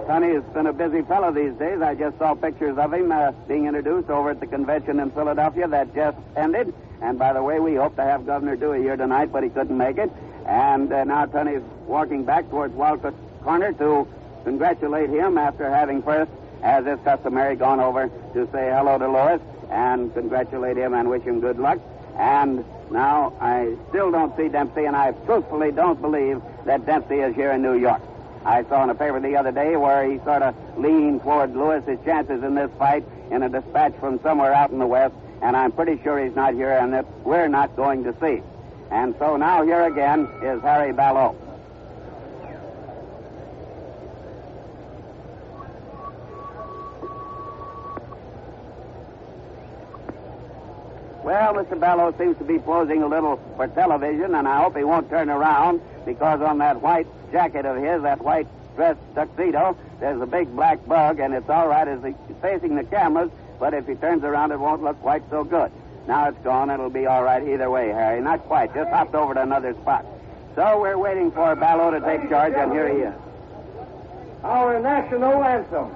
Tunney's been a busy fellow these days. I just saw pictures of him being introduced over at the convention in Philadelphia that just ended. And by the way, we hope to have Governor Dewey here tonight, but he couldn't make it. And now Tunney's walking back towards Walcott Corner to congratulate him after having first, as is customary, gone over to say hello to Lois and congratulate him and wish him good luck. And now I still don't see Dempsey, and I truthfully don't believe that Dempsey is here in New York. I saw in a paper the other day where he sort of leaned toward Lewis's chances in this fight in a dispatch from somewhere out in the West, and I'm pretty sure he's not here and that we're not going to see. And so now here again is Harry Ballot. Well, Mr. Ballot seems to be posing a little for television, and I hope he won't turn around, because on that white jacket of his, that white dress tuxedo, there's a big black bug, and it's all right as he's facing the cameras, but if he turns around, it won't look quite so good. Now it's gone. It'll be all right either way, Harry. Not quite. Just hopped over to another spot. So we're waiting for Ballot to take charge, and here he is. Our national anthem.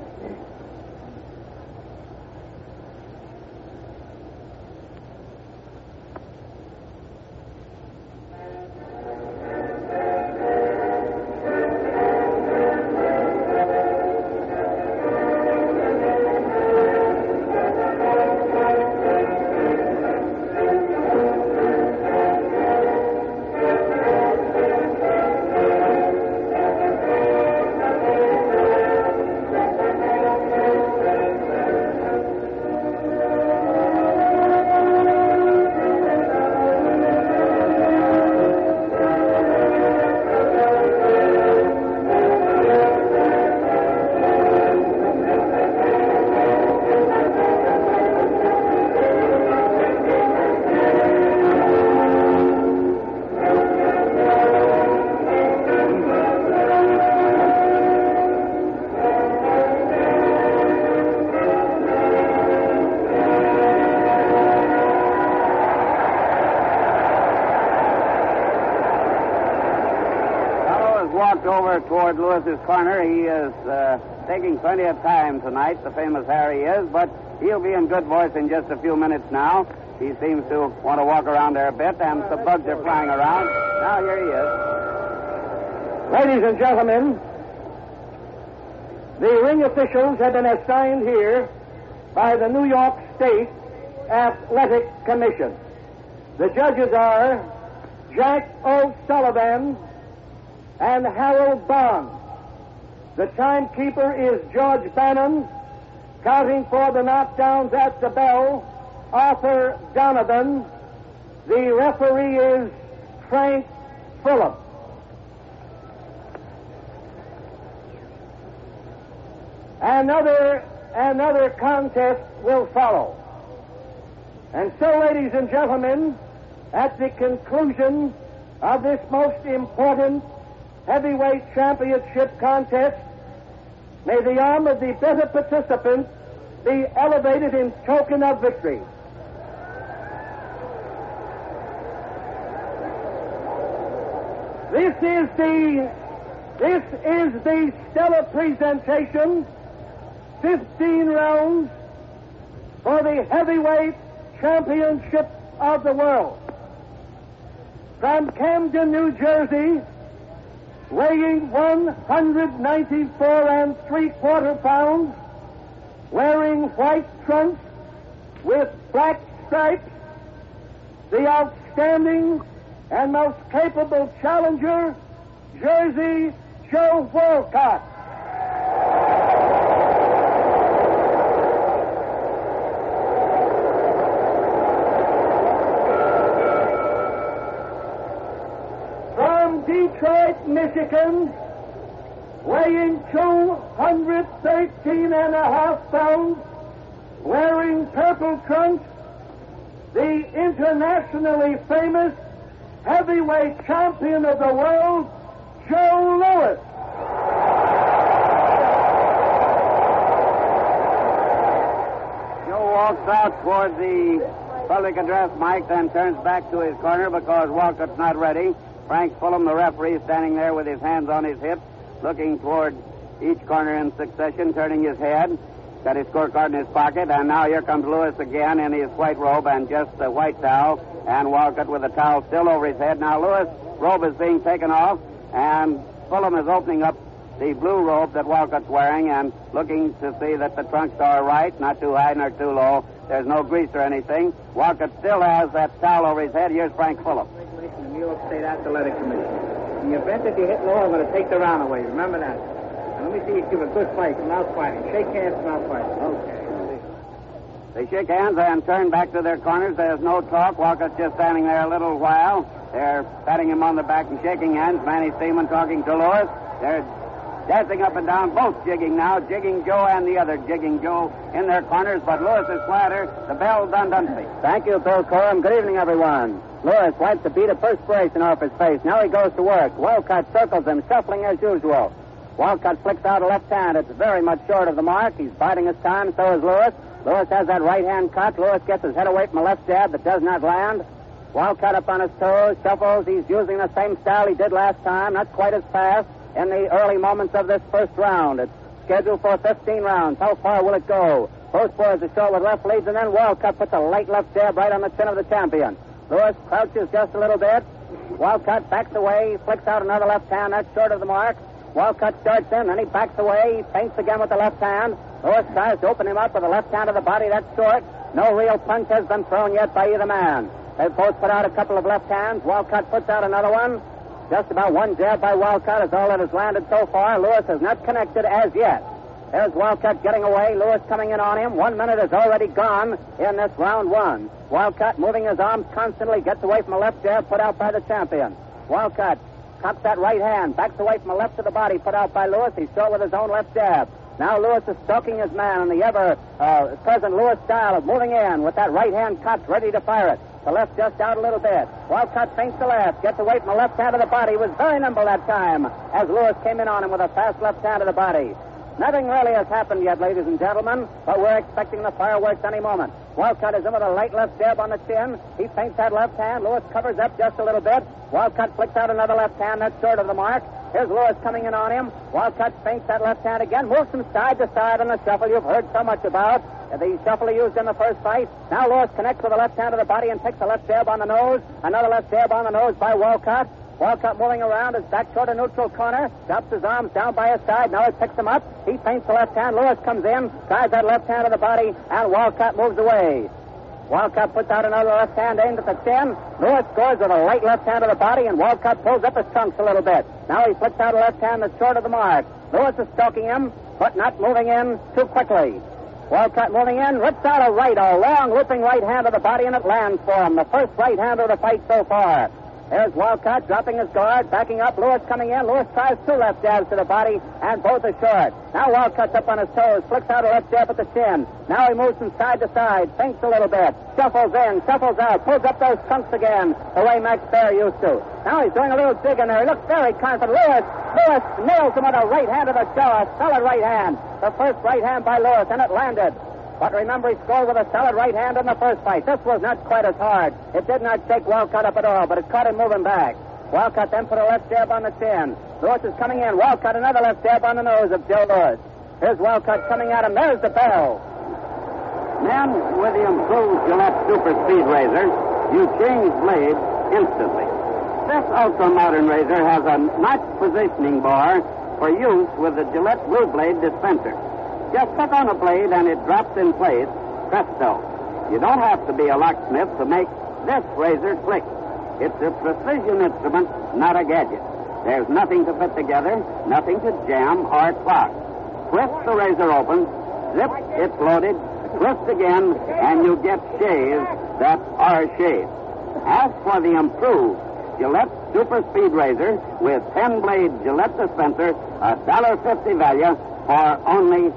Over toward Lewis's corner. He is taking plenty of time tonight, the famous Harry is, but he'll be in good voice in just a few minutes now. He seems to want to walk around there a bit, and the bugs are flying around. Now here he is. Ladies and gentlemen, the ring officials have been assigned here by the New York State Athletic Commission. The judges are Jack O'Sullivan and Harold Bond. The timekeeper is George Bannon. Counting for the knockdowns at the bell, Arthur Donovan. The referee is Frank Fulham. Another contest will follow. And so, ladies and gentlemen, at the conclusion of this most important heavyweight championship contest, may the arm of the better participant be elevated in token of victory. This is the stellar presentation, 15 rounds for the heavyweight championship of the world. From Camden, New Jersey, weighing 194 3/4 pounds, wearing white trunks with black stripes, the outstanding and most capable challenger, Jersey Joe Walcott. From Detroit, Michigan, weighing 213.5 pounds, wearing purple trunks, the internationally famous heavyweight champion of the world, Joe Louis. Joe walks out toward the public address mic, then turns back to his corner because Walcott's not ready. Frank Fulham, the referee, is standing there with his hands on his hips, looking toward each corner in succession, turning his head, got his scorecard in his pocket, and now here comes Lewis again in his white robe and just a white towel, and Walcott with the towel still over his head. Now Lewis' robe is being taken off, and Fulham is opening up the blue robe that Walcott's wearing and looking to see that the trunks are right, not too high nor too low. There's no grease or anything. Walcott still has that towel over his head. Here's Frank Fulham. Regulation of New York State Athletic Commission. In the event that you hit low, I'm going to take the round away. Remember that. And let me see you give a good fight from out fighting. Shake hands from out fighting. Okay. They shake hands and turn back to their corners. There's no talk. Walcott's just standing there a little while. They're patting him on the back and shaking hands. Manny Steeman talking to Lewis. They're dancing up and down, both jigging now, Jigging Joe and the other Jigging Joe in their corners, but Lewis is flatter. The bell's on Dunphy. Thank you, Bill Coram. Good evening, everyone. Lewis wipes the bead of perspiration off his face. Now he goes to work. Walcott circles him, shuffling as usual. Walcott flicks out a left hand. It's very much short of the mark. He's biding his time, so is Lewis. Lewis has that right hand cut. Lewis gets his head away from a left jab that does not land. Walcott up on his toes, shuffles. He's using the same style he did last time, not quite as fast. In the early moments of this first round. It's scheduled for 15 rounds. How far will it go? Both boys are short with left leads, and then Walcott puts a light left jab right on the chin of the champion. Lewis crouches just a little bit. Walcott backs away, flicks out another left hand. That's short of the mark. Walcott starts in, then he backs away. He feints again with the left hand. Lewis tries to open him up with the left hand to the body. That's short. No real punch has been thrown yet by either man. They've both put out a couple of left hands. Walcott puts out another one. Just about one jab by Walcott is all that has landed so far. Lewis has not connected as yet. There's Walcott getting away. Lewis coming in on him. 1 minute is already gone in this round one. Walcott moving his arms constantly, gets away from a left jab put out by the champion. Walcott cocks that right hand, backs away from a left to the body put out by Lewis. He's short with his own left jab. Now Lewis is stalking his man in the ever-present Lewis style of moving in with that right hand cocked, ready to fire it. The left just out a little bit. Walcott feints the left, gets away from the left hand of the body. He was very nimble that time as Lewis came in on him with a fast left hand of the body. Nothing really has happened yet, ladies and gentlemen, but we're expecting the fireworks any moment. Walcott is in with a light left jab on the chin. He feints that left hand. Lewis covers up just a little bit. Walcott flicks out another left hand. That's short of the mark. Here's Lewis coming in on him. Walcott feints that left hand again, moves from side to side in the shuffle you've heard so much about. The shuffle he used in the first fight. Now Lewis connects with the left hand of the body and takes a left jab on the nose. Another left jab on the nose by Walcott. Walcott moving around his back toward a neutral corner. Drops his arms down by his side. Now he picks them up. He feints the left hand. Lewis comes in, tries that left hand of the body, and Walcott moves away. Walcott puts out another left hand aimed at the chin. Lewis scores with a light left hand of the body, and Walcott pulls up his trunks a little bit. Now he flicks out a left hand that's short of the mark. Lewis is stalking him, but not moving in too quickly. Walcott moving in, rips out a long looping right hand of the body, and it lands for him. The first right hand of the fight so far. There's Walcott dropping his guard, backing up. Lewis coming in. Lewis tries two left jabs to the body, and both are short. Now Walcott's up on his toes, flicks out a left jab at the chin. Now he moves from side to side, thinks a little bit, shuffles in, shuffles out, pulls up those trunks again, the way Max Baer used to. Now he's doing a little dig in there. He looks very confident. Lewis nails him with a right hand of the jaw, a solid right hand. The first right hand by Lewis, and it landed. But remember, he scored with a solid right hand in the first fight. This was not quite as hard. It did not shake Walcott up at all, but it caught him moving back. Walcott then put a left jab on the chin. Lewis is coming in. Walcott another left jab on the nose of Joe Lewis. Here's Walcott coming at him. There's the bell. Men with the improved Gillette Super Speed Razor, you change blades instantly. This ultra-modern razor has a notch positioning bar for use with the Gillette Blue Blade dispenser. Just click on a blade and it drops in place. Presto. You don't have to be a locksmith to make this razor click. It's a precision instrument, not a gadget. There's nothing to fit together, nothing to jam or clog. Twist the razor open, zip, it's loaded, twist again, and you get shaves that are shaved. Ask for the improved Gillette Super Speed Razor with 10-blade Gillette dispenser, $1.50 value for only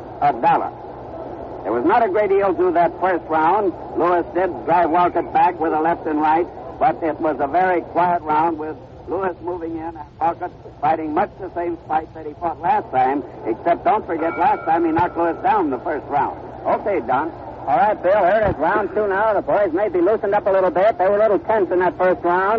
$1. There was not a great deal to that first round. Lewis did drive Walcott back with a left and right, but it was a very quiet round with Lewis moving in and Walcott fighting much the same fight that he fought last time, except don't forget last time he knocked Lewis down in the first round. Okay, Don. All right, Bill, here it is round two now. The boys may be loosened up a little bit. They were a little tense in that first round.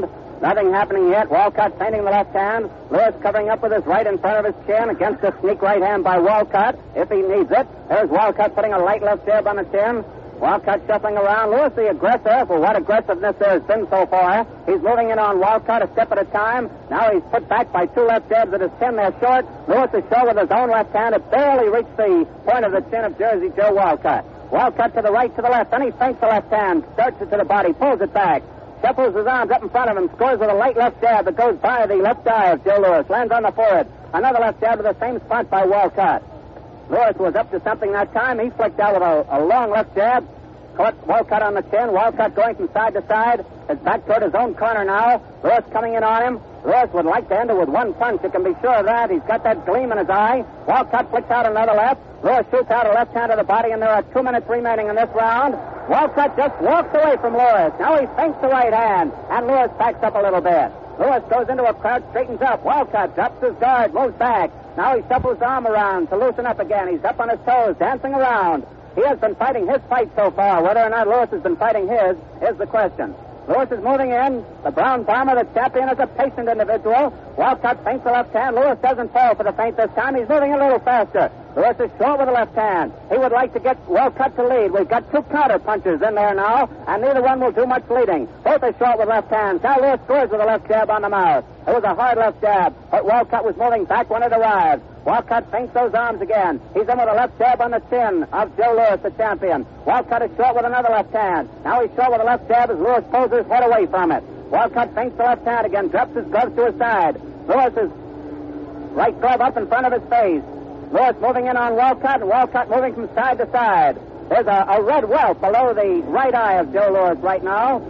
Nothing happening yet. Walcott feinting the left hand. Lewis covering up with his right in front of his chin against a sneak right hand by Walcott, if he needs it. There's Walcott putting a light left jab on the chin. Walcott shuffling around. Lewis, the aggressor, for what aggressiveness there has been so far. He's moving in on Walcott a step at a time. Now he's put back by two left jabs at his chin. They're short. Lewis is short with his own left hand. It barely reached the point of the chin of Jersey Joe Walcott. Walcott to the right, to the left. Then he feints the left hand, starts it to the body, pulls it back. Shuffles his arms up in front of him, scores with a light left jab that goes by the left eye of Joe Louis. Lands on the forehead. Another left jab to the same spot by Walcott. Louis was up to something that time. He flicked out with a long left jab. Caught Walcott on the chin. Walcott going from side to side. His back toward his own corner now. Louis coming in on him. Louis would like to end it with one punch. You can be sure of that. He's got that gleam in his eye. Walcott flicks out another left. Louis shoots out a left hand to the body, and there are 2 minutes remaining in this round. Walcott just walks away from Louis. Now he feints the right hand, and Louis backs up a little bit. Louis goes into a crouch, straightens up. Walcott drops his guard, moves back. Now he shuffles his arm around to loosen up again. He's up on his toes, dancing around. He has been fighting his fight so far. Whether or not Louis has been fighting his is the question. Louis is moving in. The brown bomber, the champion, is a patient individual. Walcott feints the left hand. Louis doesn't fall for the feint this time. He's moving a little faster. Louis is short with the left hand. He would like to get Walcott to lead. We've got two counter punches in there now, and neither one will do much leading. Both are short with left hands. Now Louis scores with a left jab on the mouth. It was a hard left jab, but Walcott was moving back when it arrived. Walcott feints those arms again. He's in with a left jab on the chin of Joe Louis, the champion. Walcott is short with another left hand. Now he's short with a left jab as Louis pulls his head away from it. Walcott feints the left hand again, drops his gloves to his side. Louis's right glove up in front of his face. Louis moving in on Walcott, and Walcott moving from side to side. There's a red welt below the right eye of Joe Louis right now.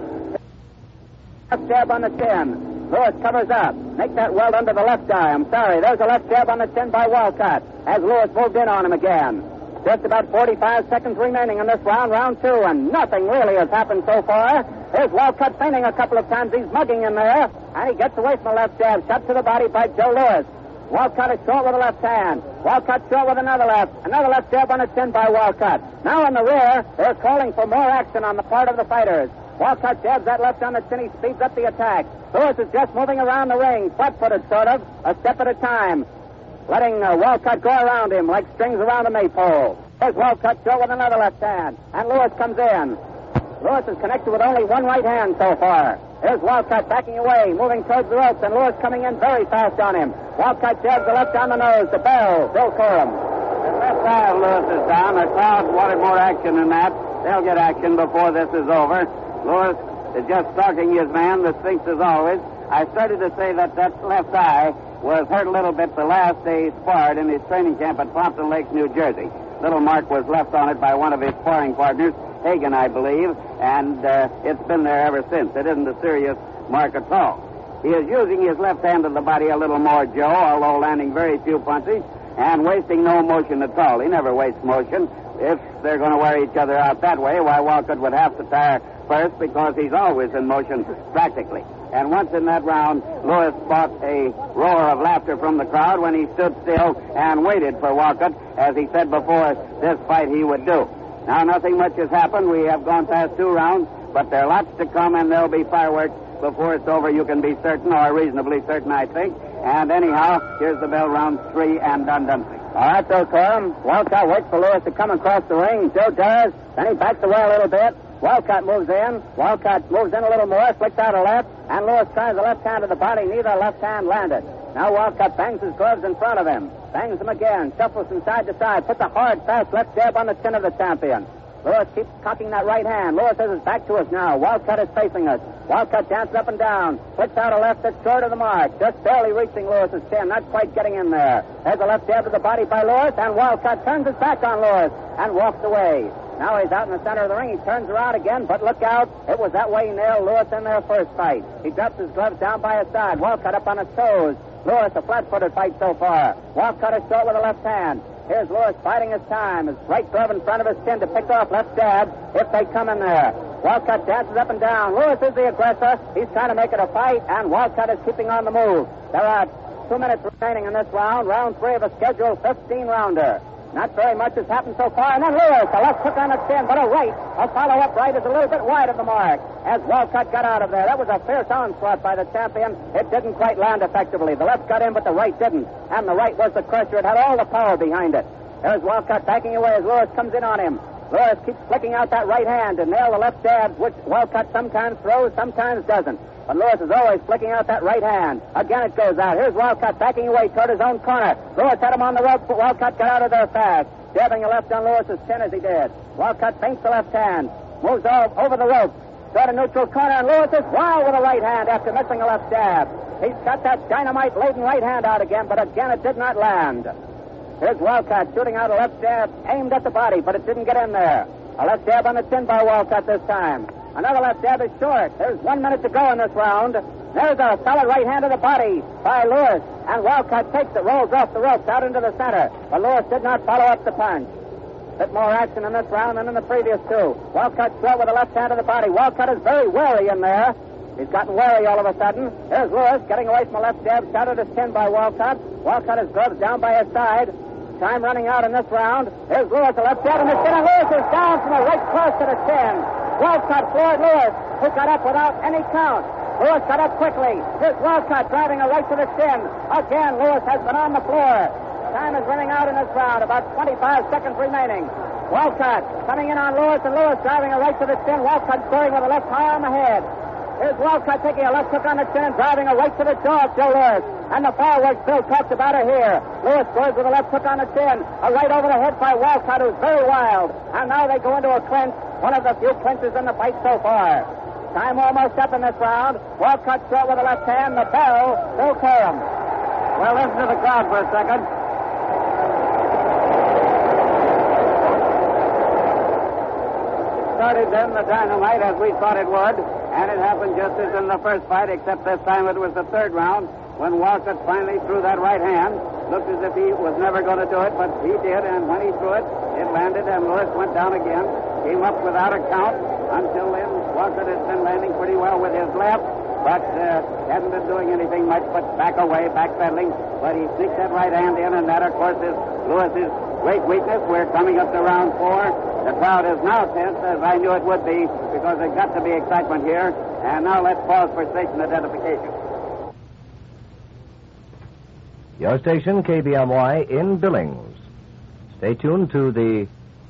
Left jab on the chin. Louis covers up. Make that welt under the left eye. I'm sorry. There's a left jab on the chin by Walcott as Louis moved in on him again. Just about 45 seconds remaining in this round, round two, and nothing really has happened so far. There's Walcott feinting a couple of times. He's mugging in there, and he gets away from the left jab. Shot to the body by Joe Louis. Walcott is short with the left hand. Walcott short with another left. Another left jab on the chin by Walcott. Now in the rear, they're calling for more action on the part of the fighters. Walcott jabs that left on the chin. He speeds up the attack. Louis is just moving around the ring, flat-footed sort of, a step at a time, letting Walcott go around him like strings around a maypole. There's Walcott short with another left hand, and Louis comes in. Louis is connected with only one right hand so far. There's Walcott backing away, moving towards the ropes, and Louis coming in very fast on him. Walcott jabs the left on the nose to Bill Corum. The left side of Louis is down. The crowd wanted more action than that. They'll get action before this is over. Louis is just stalking his man, the Sphinx as always. I started to say that left eye was hurt a little bit the last day he sparred in his training camp at Pompton Lakes, New Jersey. Little mark was left on it by one of his sparring partners, Hagen, I believe, and it's been there ever since. It isn't a serious mark at all. He is using his left hand to the body a little more, Joe, although landing very few punches and wasting no motion at all. He never wastes motion. If they're going to wear each other out that way, why, Walcott would have to tire first because he's always in motion, practically. And once in that round, Louis fought a roar of laughter from the crowd when he stood still and waited for Walcott, as he said before this fight he would do. Now, nothing much has happened. We have gone past 2 rounds, but there are lots to come, and there'll be fireworks before it's over. You can be certain, or reasonably certain, I think. And anyhow, here's the bell, round 3, and done. All right, Bill Corum. Walcott waits for Louis to come across the ring. Joe does. Then he backs away a little bit. Walcott moves in. Walcott moves in a little more, flicks out a left, and Louis tries the left hand to the body. Neither left hand landed. Now Walcott bangs his gloves in front of him. Bangs them again. Shuffles from side to side. Puts a hard, fast left jab on the chin of the champion. Louis keeps cocking that right hand. Louis has his back to us now. Walcott is facing us. Walcott dances up and down. Flicks out a left that's short of the mark. Just barely reaching Louis's chin. Not quite getting in there. There's a left jab to the body by Louis, and Walcott turns his back on Louis and walks away. Now he's out in the center of the ring. He turns around again, but look out. It was that way he nailed Louis in their first fight. He drops his gloves down by his side. Walcott up on his toes. Louis, a flat-footed fight so far. Walcott is short with the left hand. Here's Louis fighting his time. His right glove in front of his chin to pick off left jab if they come in there. Walcott dances up and down. Louis is the aggressor. He's trying to make it a fight, and Walcott is keeping on the move. There are 2 minutes remaining in this round, round 3 of a scheduled 15-rounder. Not very much has happened so far. And then Lewis, a left hook on the chin, but a right. A follow-up right is a little bit wide of the mark as Walcott got out of there. That was a fierce onslaught by the champion. It didn't quite land effectively. The left got in, but the right didn't. And the right was the crusher. It had all the power behind it. There's Walcott backing away as Lewis comes in on him. Lewis keeps flicking out that right hand to nail the left jab, which Walcott sometimes throws, sometimes doesn't. But Lewis is always flicking out that right hand. Again it goes out. Here's Walcott backing away toward his own corner. Lewis had him on the rope, but Walcott got out of there fast, jabbing a left on Lewis's chin as he did. Walcott feints the left hand, moves over the rope, toward a neutral corner, and Lewis is wild with a right hand after missing a left jab. He's got that dynamite-laden right hand out again, but again it did not land. Here's Walcott shooting out a left jab aimed at the body, but it didn't get in there. A left jab on the chin by Walcott this time. Another left jab is short. There's 1 minute to go in this round. There's a solid right hand to the body by Lewis. And Walcott takes it, rolls off the ropes out into the center. But Lewis did not follow up the punch. Bit more action in this round than in the previous two. Walcott short with a left hand to the body. Walcott is very wary in there. He's gotten wary all of a sudden. There's Lewis getting away from a left jab shot at his chin by Walcott. Walcott has gloves down by his side. Time running out in this round. Here's Lewis, a left jab in the chin, and Lewis is down from a right cross to the chin. Walcott floored Lewis, who got up without any count. Lewis got up quickly. Here's Walcott driving a right to the chin. Again, Lewis has been on the floor. Time is running out in this round, about 25 seconds remaining. Walcott coming in on Lewis, and Lewis driving a right to the chin. Walcott scoring with a left high on the head. Here's Walcott taking a left hook on the chin and driving a right to the jaw of Joe Lewis. And the fireworks Phil talked about are here. Lewis scores with a left hook on the chin. A right over the head by Walcott, who's very wild. And now they go into a clinch, one of the few clinches in the fight so far. Time almost up in this round. Walcott short with the left hand. The bell, Phil Karam. Well, listen to the crowd for a second. Started then the dynamite as we thought it would, and it happened just as in the first fight, except this time it was the third round when Walcott finally threw that right hand. Looked as if he was never going to do it, but he did, and when he threw it, it landed, and Lewis went down again, came up without a count. Until then, Walcott has been landing pretty well with his left, but hasn't been doing anything much but back away, backpedaling. But he sneaked that right hand in, and that, of course, is Lewis's great weakness. We're coming up to round 4. The crowd is now tense, as I knew it would be, because there's got to be excitement here. And now let's pause for station identification. Your station, KBMY, in Billings. Stay tuned to the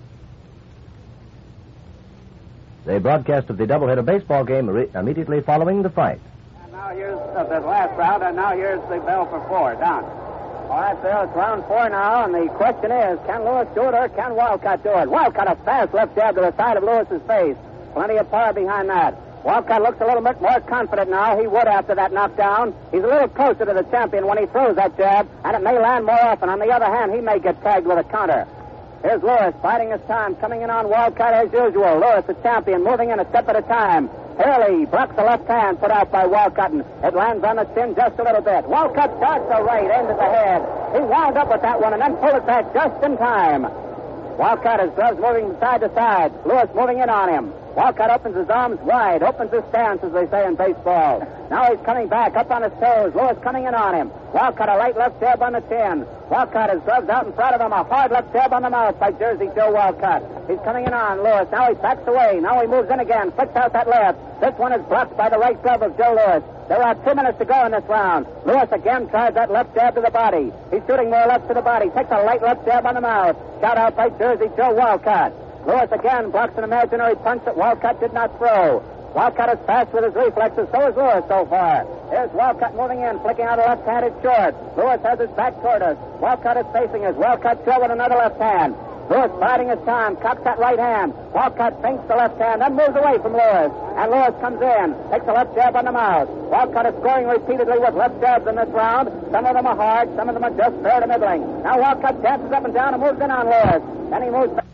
broadcast of the doubleheader baseball game immediately following the fight. And now here's the last round, and now here's the bell for 4. Down. All right, Phil, it's round 4 now, and the question is, can Lewis do it or can Walcott do it? Walcott, a fast left jab to the side of Lewis's face. Plenty of power behind that. Walcott looks a little bit more confident now. He would after that knockdown. He's a little closer to the champion when he throws that jab, and it may land more often. On the other hand, he may get tagged with a counter. Here's Lewis, biding his time, coming in on Walcott as usual. Lewis, the champion, moving in a step at a time. Hurley blocks the left hand put out by Walcott, and it lands on the chin just a little bit. Walcott darts the right, aimed at the head. He wound up with that one and then pulled it back just in time. Walcott, his gloves moving side to side. Lewis moving in on him. Walcott opens his arms wide, opens his stance, as they say in baseball. Now he's coming back, up on his toes. Lewis coming in on him. Walcott, a light left jab on the chin. Walcott, his gloves out in front of him. A hard left jab on the mouth by Jersey Joe Walcott. He's coming in on Lewis. Now he backs away. Now he moves in again, flicks out that left. This one is blocked by the right glove of Joe Lewis. There are 2 minutes to go in this round. Lewis again tries that left jab to the body. He's shooting more left to the body. Takes a light left jab on the mouth. Shot out by Jersey Joe Walcott. Lewis again blocks an imaginary punch that Walcott did not throw. Walcott is fast with his reflexes, so is Lewis so far. Here's Walcott moving in, flicking out a left-handed short. Lewis has his back toward us. Walcott is facing us. Walcott short with another left hand. Lewis biding his time, cocks that right hand. Walcott feints the left hand, then moves away from Lewis. And Lewis comes in, takes a left jab on the mouth. Walcott is scoring repeatedly with left jabs in this round. Some of them are hard, some of them are just fair to middling. Now Walcott dances up and down and moves in on Lewis. Then he moves back.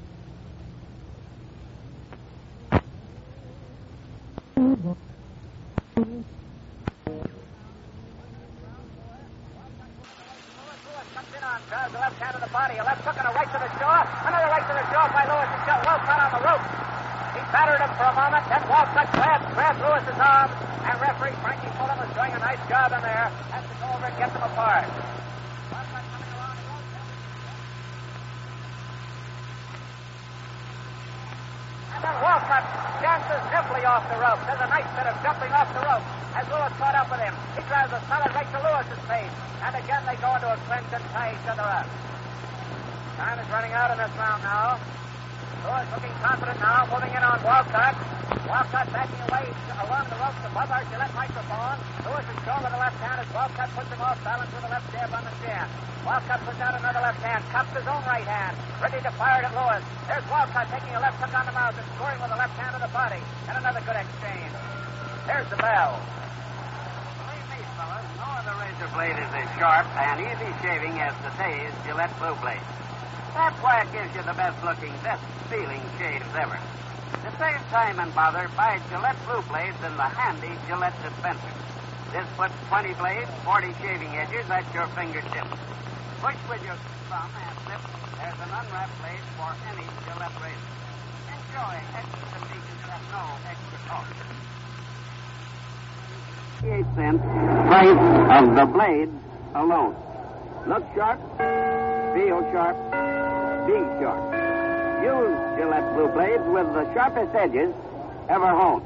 Drives the left hand to the body, a left hook and a right to the jaw, another right to the jaw by Lewis. He's got Walcott on the rope. He battered him for a moment, then Walcott grabs Lewis's arm, and referee Frankie Fulham is doing a nice job in there. Has to go over and get them apart. Walcott coming along. nearly off the rope. There's a nice bit of jumping off the rope as Lewis caught up with him. He drives a solid right to Lewis's face. And again they go into a clinch and tie each other up. Time is running out in this round now. Lewis looking confident now, moving in on Walcott. Walcott backing away along the ropes above our Gillette microphone. Lewis is shown with the left hand as Walcott puts him off balance with a left jab on the chin. Walcott puts out another left hand, cups his own right hand, ready to fire it at Lewis. There's Walcott taking a left hook on the mouth and scoring with the left hand of the body. And another good exchange. There's the bell. Believe me, fellas, no other razor blade is as sharp and easy shaving as today's Gillette Blue Blade. That's why it gives you the best-looking, best-feeling shaves ever. To save time and bother, buy Gillette Blue Blades in the handy Gillette dispenser. This puts 20 blades, 40 shaving edges at your fingertips. Push with your thumb and zip. There's an unwrapped blade for any Gillette razor. Enjoy extra convenience at no extra cost. 88 cents price of the blades alone. Look sharp, feel sharp, be sharp. Use Gillette Blue Blades with the sharpest edges ever honed.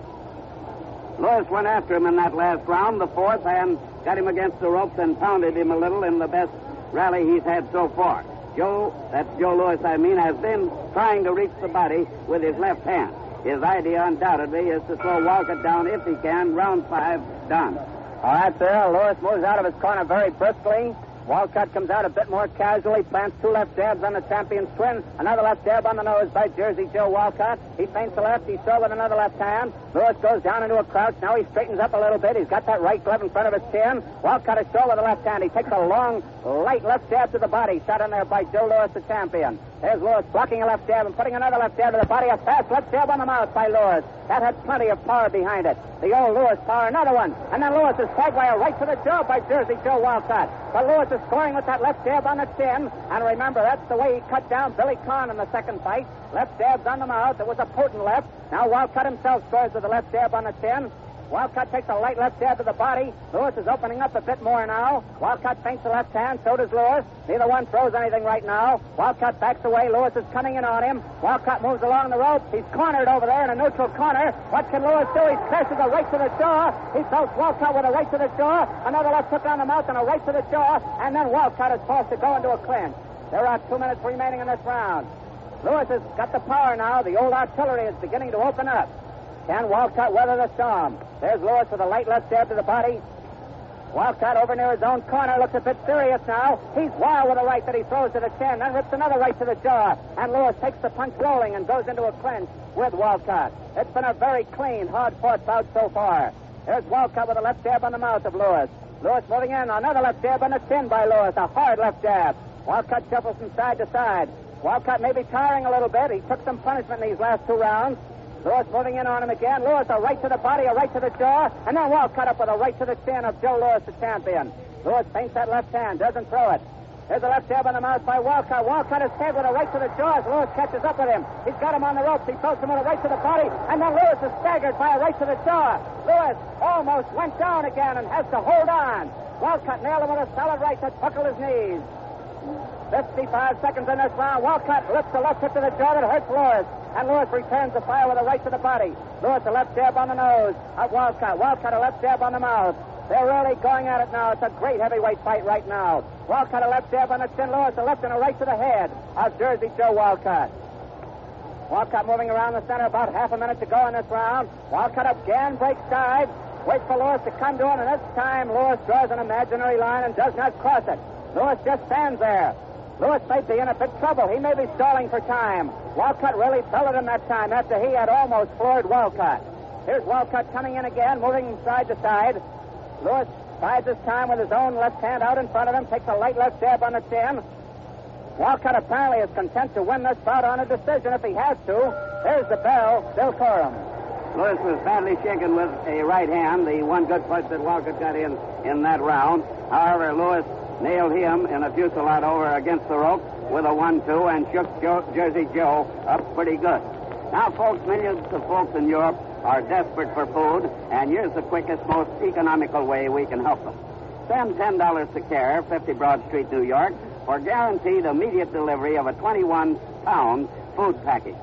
Lewis went after him in that last round, the fourth, and got him against the ropes and pounded him a little in the best rally he's had so far. Joe Lewis, has been trying to reach the body with his left hand. His idea, undoubtedly, is to slow Walcott down if he can. Round 5, done. All right, sir. Lewis moves out of his corner very briskly. Walcott comes out a bit more casually, plants 2 left jabs on the champion's twin, another left jab on the nose by Jersey Joe Walcott. He feints the left, he's thrown with another left hand. Lewis goes down into a crouch. Now he straightens up a little bit. He's got that right glove in front of his chin. Walcott is short with the left hand. He takes a long, light left jab to the body, shot in there by Joe Lewis, the champion. There's Lewis blocking a left jab and putting another left jab to the body. A fast left jab on the mouth by Lewis. That had plenty of power behind it. The old Lewis power, another one. And then Lewis is tagged by a right to the jaw by Jersey Joe Walcott. But Lewis is scoring with that left jab on the chin. And remember, that's the way he cut down Billy Conn in the second fight. Left jabs on the mouth. It was a potent left. Now Walcott himself scores with the left jab on the chin. Walcott takes a light left jab to the body. Lewis is opening up a bit more now. Walcott feints the left hand, so does Lewis. Neither one throws anything right now. Walcott backs away. Lewis is coming in on him. Walcott moves along the ropes. He's cornered over there in a neutral corner. What can Lewis do? He crashes a right to the jaw. He belts Walcott with a right to the jaw. Another left hook on the mouth and a right to the jaw. And then Walcott is forced to go into a clinch. There are 2 minutes remaining in this round. Lewis has got the power now. The old artillery is beginning to open up. Can Walcott weather the storm? There's Lewis with a light left jab to the body. Walcott over near his own corner looks a bit serious now. He's wild with a right that he throws to the chin, then rips another right to the jaw. And Lewis takes the punch rolling and goes into a clinch with Walcott. It's been a very clean, hard-fought bout so far. There's Walcott with a left jab on the mouth of Lewis. Lewis moving in, another left jab on the chin by Lewis, a hard left jab. Walcott shuffles from side to side. Walcott may be tiring a little bit. He took some punishment in these last 2 rounds. Lewis moving in on him again. Lewis a right to the body, a right to the jaw, and then Walcott up with a right to the chin of Joe Lewis, the champion. Lewis feints that left hand, doesn't throw it. There's a left jab on the mouth by Walcott. Walcott is tagged with a right to the jaw as Lewis catches up with him. He's got him on the ropes. He throws him with a right to the body, and then Lewis is staggered by a right to the jaw. Lewis almost went down again and has to hold on. Walcott nailed him with a solid right that buckled his knees. 55 seconds in this round. Walcott lifts a left hook to the jaw that hurts Lewis. And Lewis returns the fire with a right to the body. Lewis a left jab on the nose of Walcott. Walcott a left jab on the mouth. They're really going at it now. It's a great heavyweight fight right now. Walcott a left jab on the chin. Lewis a left and a right to the head of Jersey Joe Walcott. Walcott moving around the center, about half a minute to go in this round. Walcott again breaks sides. Waits for Lewis to come to him, and this time Lewis draws an imaginary line and does not cross it. Lewis just stands there. Lewis may be in a bit trouble. He may be stalling for time. Walcott really belted him that time after he had almost floored Walcott. Here's Walcott coming in again, moving from side to side. Lewis bides his time with his own left hand out in front of him, takes a light left jab on the chin. Walcott apparently is content to win this bout on a decision if he has to. There's the bell, Bill Corum. Lewis was badly shaken with a right hand, the one good punch that Walcott got in that round. However, Lewis nailed him in a fusillade over against the rope with a 1-2 and shook Jersey Joe up pretty good. Now, folks, millions of folks in Europe are desperate for food, and here's the quickest, most economical way we can help them. Send $10 to CARE, 50 Broad Street, New York, for guaranteed immediate delivery of a 21-pound food package.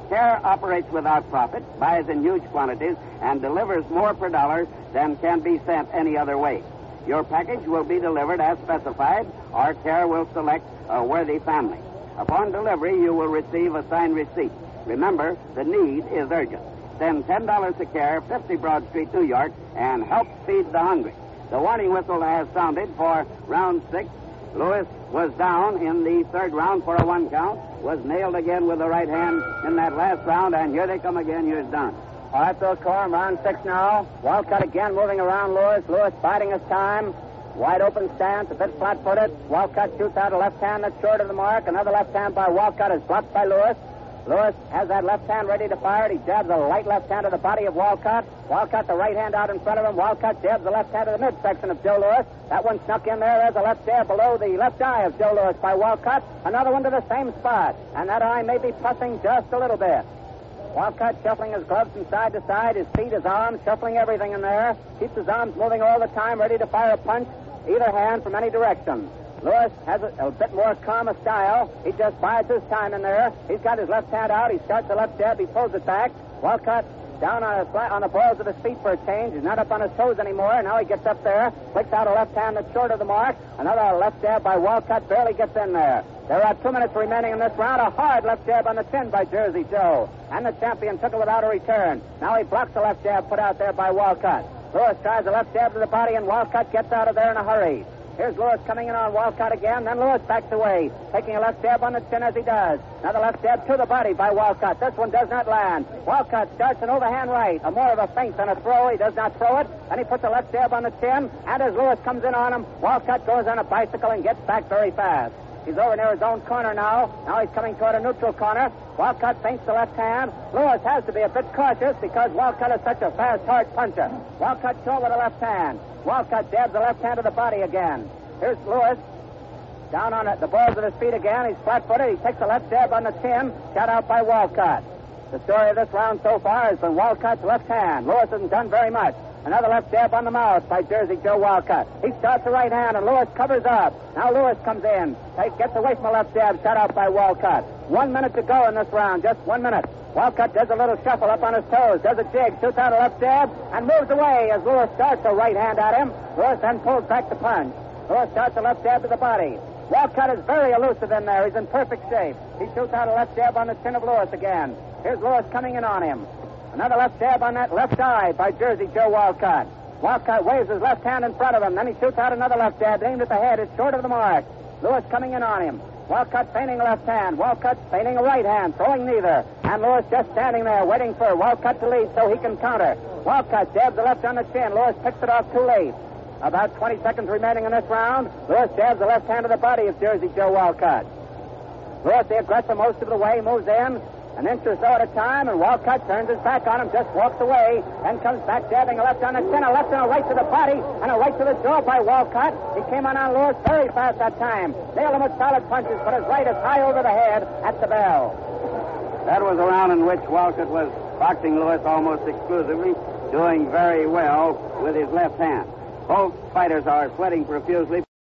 Care operates without profit, buys in huge quantities, and delivers more per dollar than can be sent any other way. Your package will be delivered as specified, or Care will select a worthy family. Upon delivery, you will receive a signed receipt. Remember, the need is urgent. Send $10 to Care, 50 Broad Street, New York, and help feed the hungry. The warning whistle has sounded for round 6. Lewis was down in the third round for a 1 count, was nailed again with the right hand in that last round, and here they come again. Here's Don. All right, Bill Corum, round 6 now. Walcott again moving around Lewis. Lewis biding his time. Wide open stance, a bit flat-footed. Walcott shoots out a left hand that's short of the mark. Another left hand by Walcott is blocked by Lewis. Lewis has that left hand ready to fire. He jabs a light left hand to the body of Walcott. Walcott, the right hand out in front of him. Walcott jabs the left hand to the midsection of Joe Lewis. That one snuck in there. There's a left jab below the left eye of Joe Lewis by Walcott. Another one to the same spot. And that eye may be pussing just a little bit. Walcott shuffling his gloves from side to side, his feet, his arms, shuffling everything in there. Keeps his arms moving all the time, ready to fire a punch, either hand from any direction. Lewis has a bit more calm a style. He just bides his time in there. He's got his left hand out. He starts the left jab. He pulls it back. Walcott down on the balls of his feet for a change. He's not up on his toes anymore. Now he gets up there, flicks out a left hand that's short of the mark. Another left jab by Walcott barely gets in there. There are 2 minutes remaining in this round. A hard left jab on the chin by Jersey Joe. And the champion took it without a return. Now he blocks the left jab put out there by Walcott. Lewis tries a left jab to the body, and Walcott gets out of there in a hurry. Here's Lewis coming in on Walcott again. Then Lewis backs away, taking a left jab on the chin as he does. Another left jab to the body by Walcott. This one does not land. Walcott starts an overhand right, a more of a feint than a throw. He does not throw it, and he puts a left jab on the chin. And as Lewis comes in on him, Walcott goes on a bicycle and gets back very fast. He's over near his own corner now. Now he's coming toward a neutral corner. Walcott feints the left hand. Lewis has to be a bit cautious because Walcott is such a fast, hard puncher. Walcott short with the left hand. Walcott jabs the left hand to the body again. Here's Lewis down on the balls of his feet again. He's flat-footed. He takes a left jab on the chin, shot out by Walcott. The story of this round so far has been Walcott's left hand. Lewis hasn't done very much. Another left jab on the mouth by Jersey Joe Walcott. He starts the right hand, and Lewis covers up. Now Lewis comes in. Gets away from a left jab, shot out by Walcott. 1 minute to go in this round, just 1 minute. Walcott does a little shuffle up on his toes, does a jig, shoots out a left jab, and moves away as Lewis starts a right hand at him. Lewis then pulls back the punch. Lewis starts a left jab to the body. Walcott is very elusive in there. He's in perfect shape. He shoots out a left jab on the chin of Lewis again. Here's Lewis coming in on him. Another left jab on that left eye by Jersey Joe Walcott. Walcott waves his left hand in front of him. Then he shoots out another left jab aimed at the head. It's short of the mark. Lewis coming in on him. Walcott feinting a left hand. Walcott feinting a right hand, throwing neither. And Lewis just standing there waiting for Walcott to lead so he can counter. Walcott jabs the left on the chin. Lewis picks it off too late. About 20 seconds remaining in this round. Lewis jabs the left hand to the body of Jersey Joe Walcott. Lewis, the aggressor most of the way, moves in an inch or so at a time, and Walcott turns his back on him, just walks away, then comes back jabbing a left on the chin, a left and a right to the body, and a right to the jaw by Walcott. He came on Lewis very fast that time. Nailed him with solid punches, but his right is high over the head at the bell. That was a round in which Walcott was boxing Lewis almost exclusively, doing very well with his left hand. Both fighters are sweating profusely.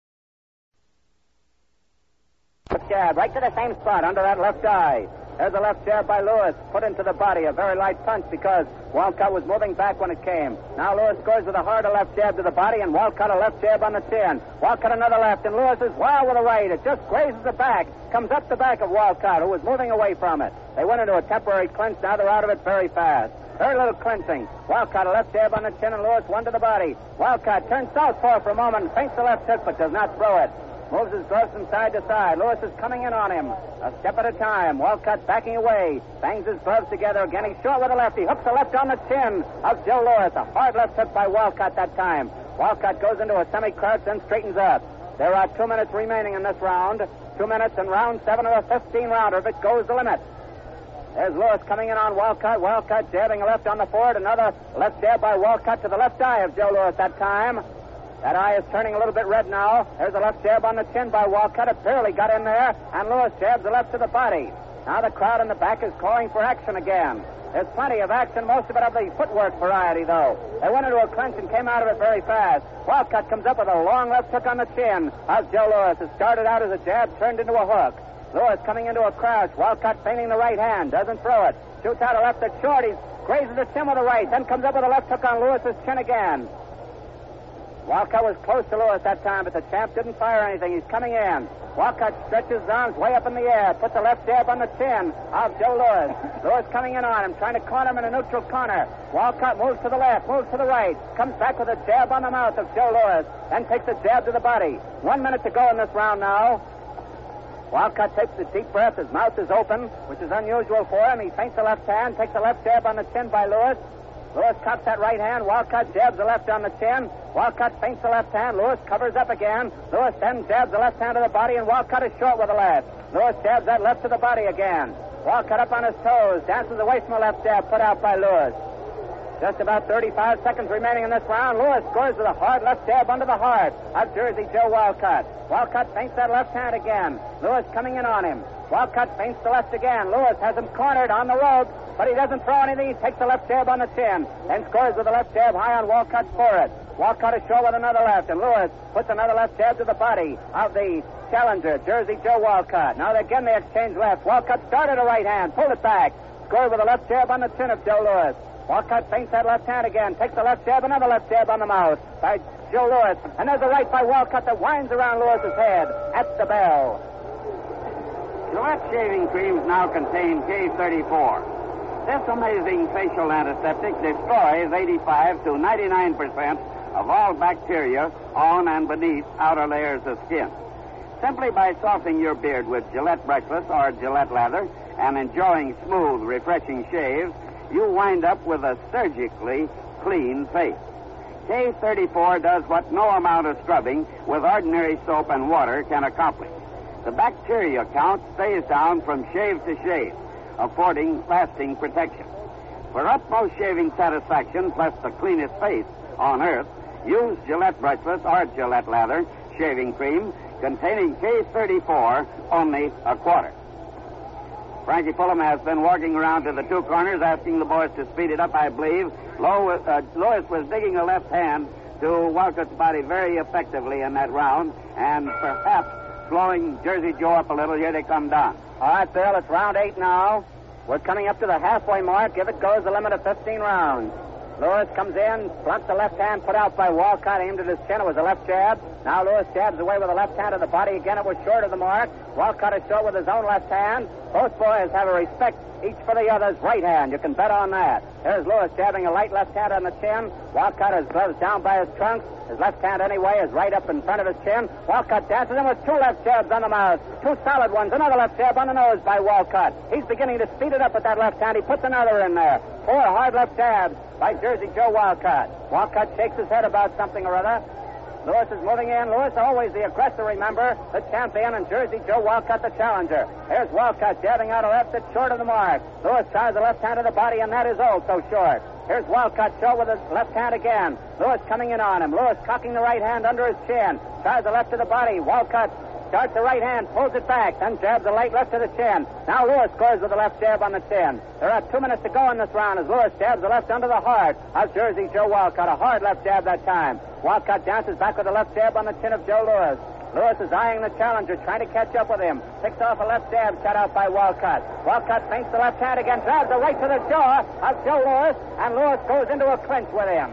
Jab right to the same spot under that left eye. There's a left jab by Lewis, put into the body, a very light punch because Walcott was moving back when it came. Now Lewis scores with a harder left jab to the body, and Walcott a left jab on the chin. Walcott another left, and Lewis is wild with a right. It just grazes the back, comes up the back of Walcott, who was moving away from it. They went into a temporary clinch. Now they're out of it very fast. Very little clinching. Walcott a left jab on the chin, and Lewis one to the body. Walcott turns southpaw for a moment, feints the left hook, but does not throw it. Moves his gloves from side to side. Lewis is coming in on him. A step at a time. Walcott backing away. Bangs his gloves together again. He's short with a left. He hooks a left on the chin of Joe Lewis. A hard left hook by Walcott that time. Walcott goes into a semi-crouch, then straightens up. There are 2 minutes remaining in this round. 2 minutes and round 7 of a 15-rounder if it goes the limit. There's Lewis coming in on Walcott. Walcott jabbing a left on the forward. Another left jab by Walcott to the left eye of Joe Lewis that time. That eye is turning a little bit red now. There's a left jab on the chin by Walcott. It barely got in there. And Lewis jabs the left to the body. Now the crowd in the back is calling for action again. There's plenty of action, most of it of the footwork variety, though. They went into a clinch and came out of it very fast. Walcott comes up with a long left hook on the chin of Joe Lewis. It started out as a jab, turned into a hook. Lewis coming into a crouch. Walcott feinting the right hand. Doesn't throw it. Shoots out a left at short. He grazes the chin with the right. Then comes up with a left hook on Lewis's chin again. Walcott was close to Lewis that time, but the champ didn't fire anything. He's coming in. Walcott stretches his arms way up in the air, puts a left jab on the chin of Joe Louis. Louis coming in on him, trying to corner him in a neutral corner. Walcott moves to the left, moves to the right, comes back with a jab on the mouth of Joe Louis, then takes a jab to the body. 1 minute to go in this round now. Walcott takes a deep breath. His mouth is open, which is unusual for him. He feints the left hand, takes a left jab on the chin by Louis. Louis cocks that right hand. Walcott jabs the left on the chin. Walcott feints the left hand. Louis covers up again. Louis then jabs the left hand to the body, and Walcott is short with the left. Louis jabs that left to the body again. Walcott up on his toes, dances away from the left jab put out by Louis. Just about 35 seconds remaining in this round. Louis scores with a hard left jab under the heart of Jersey Joe Walcott. Walcott feints that left hand again. Louis coming in on him. Walcott feints the left again. Louis has him cornered on the ropes, but he doesn't throw anything. He takes the left jab on the chin, then scores with a left jab high on Walcott's forehead. Walcott is short with another left, and Louis puts another left jab to the body of the challenger, Jersey Joe Walcott. Now again they exchange left. Walcott started a right hand, pulled it back, scored with a left jab on the chin of Joe Louis. Walcott feints that left hand again, takes a left jab, another left jab on the mouth by Joe Louis, and there's a right by Walcott that winds around Lewis's head at the bell. Gillette shaving creams now contain K34. This amazing facial antiseptic destroys 85 to 99% of all bacteria on and beneath outer layers of skin. Simply by softening your beard with Gillette brushless or Gillette lather and enjoying smooth, refreshing shaves, you wind up with a surgically clean face. K34 does what no amount of scrubbing with ordinary soap and water can accomplish. The bacteria count stays down from shave to shave, affording lasting protection. For utmost shaving satisfaction plus the cleanest face on earth, use Gillette brushless or Gillette lather shaving cream containing K34, only a quarter. Frankie Fulham has been walking around to the two corners asking the boys to speed it up, I believe. Louis was digging a left hand to Walcott's body very effectively in that round, and perhaps slowing Jersey Joe up a little. Here they come down. All right, Bill, it's round 8 now. We're coming up to the halfway mark. If it goes, the limit of 15 rounds. Louis comes in, blunts the left hand put out by Walcott, aimed at his chin. It was a left jab. Now Louis jabs away with the left hand to the body. Again, it was short of the mark. Walcott is short with his own left hand. Both boys have a respect each for the other's right hand. You can bet on that. There's Louis jabbing a light left hand on the chin. Walcott has gloves down by his trunk. His left hand, anyway, is right up in front of his chin. Walcott dances in with two left jabs on the mouth. Two solid ones. Another left jab on the nose by Walcott. He's beginning to speed it up with that left hand. He puts another in there. 4 hard left jabs by Jersey Joe Walcott. Walcott shakes his head about something or other. Louis is moving in. Louis, always the aggressor, remember, the champion, and Jersey Joe Walcott, the challenger. Here's Walcott jabbing out a left that's short of the mark. Louis tries the left hand to the body, and that is also short. Here's Walcott short with his left hand again. Louis coming in on him. Louis cocking the right hand under his chin. Tries the left to the body. Walcott starts the right hand, pulls it back, then jabs the light left to the chin. Now Louis scores with the left jab on the chin. There are 2 minutes to go in this round as Louis jabs the left under the heart of Jersey Joe Walcott. A hard left jab that time. Walcott dances back with the left jab on the chin of Joe Louis. Louis is eyeing the challenger, trying to catch up with him. Picks off a left jab shot out by Walcott. Walcott feints the left hand again, drives the right to the jaw of Joe Louis, and Louis goes into a clinch with him.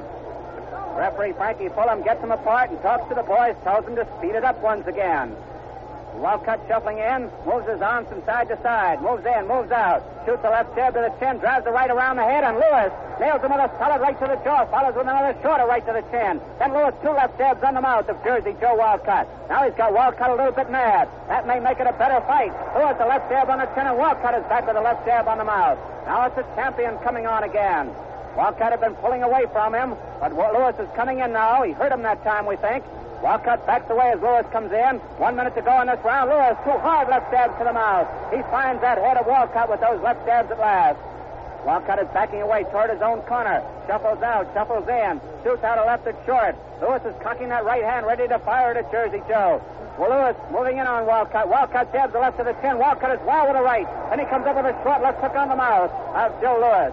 Referee Frankie Fulham gets them apart and talks to the boys, tells them to speed it up once again. Walcott shuffling in, moves his arms from side to side, moves in, moves out, shoots a left jab to the chin, drives the right around the head, and Louis nails him with a solid right to the jaw, follows with another shorter right to the chin. Then Louis 2 left jabs on the mouth of Jersey Joe Walcott. Now he's got Walcott a little bit mad. That may make it a better fight. Louis a left jab on the chin, and Walcott is back with a left jab on the mouth. Now it's the champion coming on again. Walcott had been pulling away from him, but Louis is coming in now. He hurt him that time, we think. Walcott backs away as Louis comes in. 1 minute to go in this round. Louis, 2 hard left jabs to the mouth. He finds that head of Walcott with those left jabs at last. Walcott is backing away toward his own corner. Shuffles out, shuffles in, shoots out a left at short. Louis is cocking that right hand, ready to fire it at Jersey Joe. Well, Louis moving in on Walcott. Walcott jabs the left to the chin. Walcott is wild with the right. Then he comes up with a short left hook on the mouth of Joe Louis.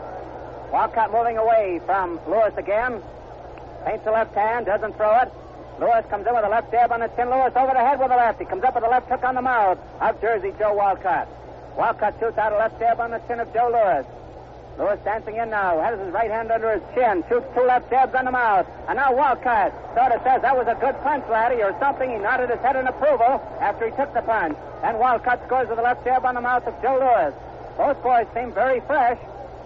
Walcott moving away from Louis again. Paints the left hand, doesn't throw it. Lewis comes in with a left jab on the chin. Lewis over the head with a left. He comes up with a left hook on the mouth of Jersey Joe Walcott. Walcott shoots out a left jab on the chin of Joe Louis. Louis dancing in now, has his right hand under his chin, shoots 2 left jabs on the mouth. And now Walcott sort of says, that was a good punch, laddie, or something. He nodded his head in approval after he took the punch. And Walcott scores with a left jab on the mouth of Joe Louis. Both boys seem very fresh.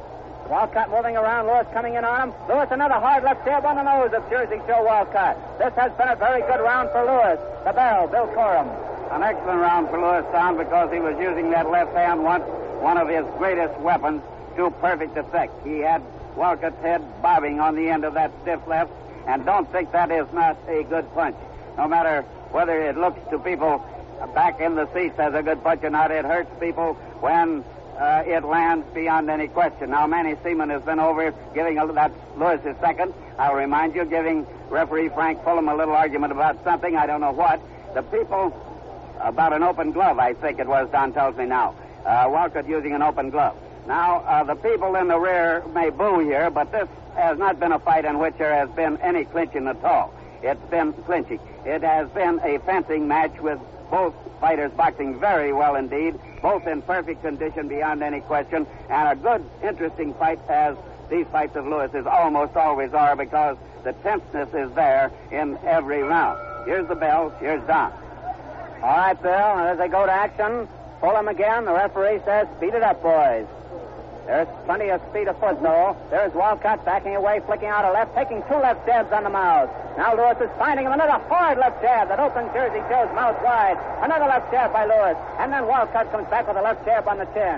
Walcott moving around, Louis coming in on him. Louis another hard left jab on the nose of Jersey Joe Walcott. This has been a very good round for Louis. The bell, Bill Corum. An excellent round for Louis, Tom, because he was using that left hand once, one of his greatest weapons, to perfect effect. He had Walcott's head bobbing on the end of that stiff left, and don't think that is not a good punch. No matter whether it looks to people back in the seats as a good punch or not, it hurts people when it lands beyond any question. Now, Manny Seaman has been over giving that's Louis's second. I'll remind you, giving referee Frank Fulham a little argument about something, I don't know what. The people, about an open glove, I think it was, Don tells me now. Walcott using an open glove. Now, the people in the rear may boo here, but this has not been a fight in which there has been any clinching at all. It's been clinching. It has been a fencing match with both fighters boxing very well indeed, both in perfect condition beyond any question, and a good, interesting fight, as these fights of Louis's almost always are, because the tenseness is there in every round. Here's the bell. Here's Don. All right, Bill, as they go to action, Fulham again. The referee says, speed it up, boys. There's plenty of speed afoot, though. There's Walcott backing away, flicking out a left, taking 2 left jabs on the mouth. Now Louis is finding him another hard left jab that opens Jersey Joe's mouth wide. Another left jab by Louis. And then Walcott comes back with a left jab on the chin.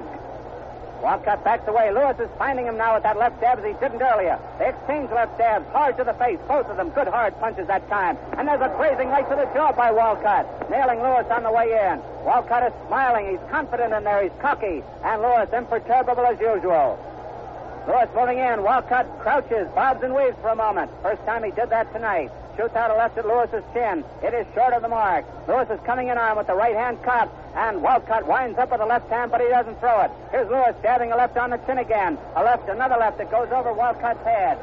Walcott backs away. Louis is finding him now with that left jab as he didn't earlier. They exchange left jabs, hard to the face. Both of them good hard punches that time. And there's a grazing right to the jaw by Walcott, nailing Louis on the way in. Walcott is smiling. He's confident in there. He's cocky. And Louis imperturbable as usual. Louis moving in. Walcott crouches, bobs and weaves for a moment. First time he did that tonight. Shoots out a left at Louis's chin. It is short of the mark. Louis is coming in on him with the right hand cocked, and Walcott winds up with a left hand, but he doesn't throw it. Here's Louis jabbing a left on the chin again. Another left that goes over Walcott's head.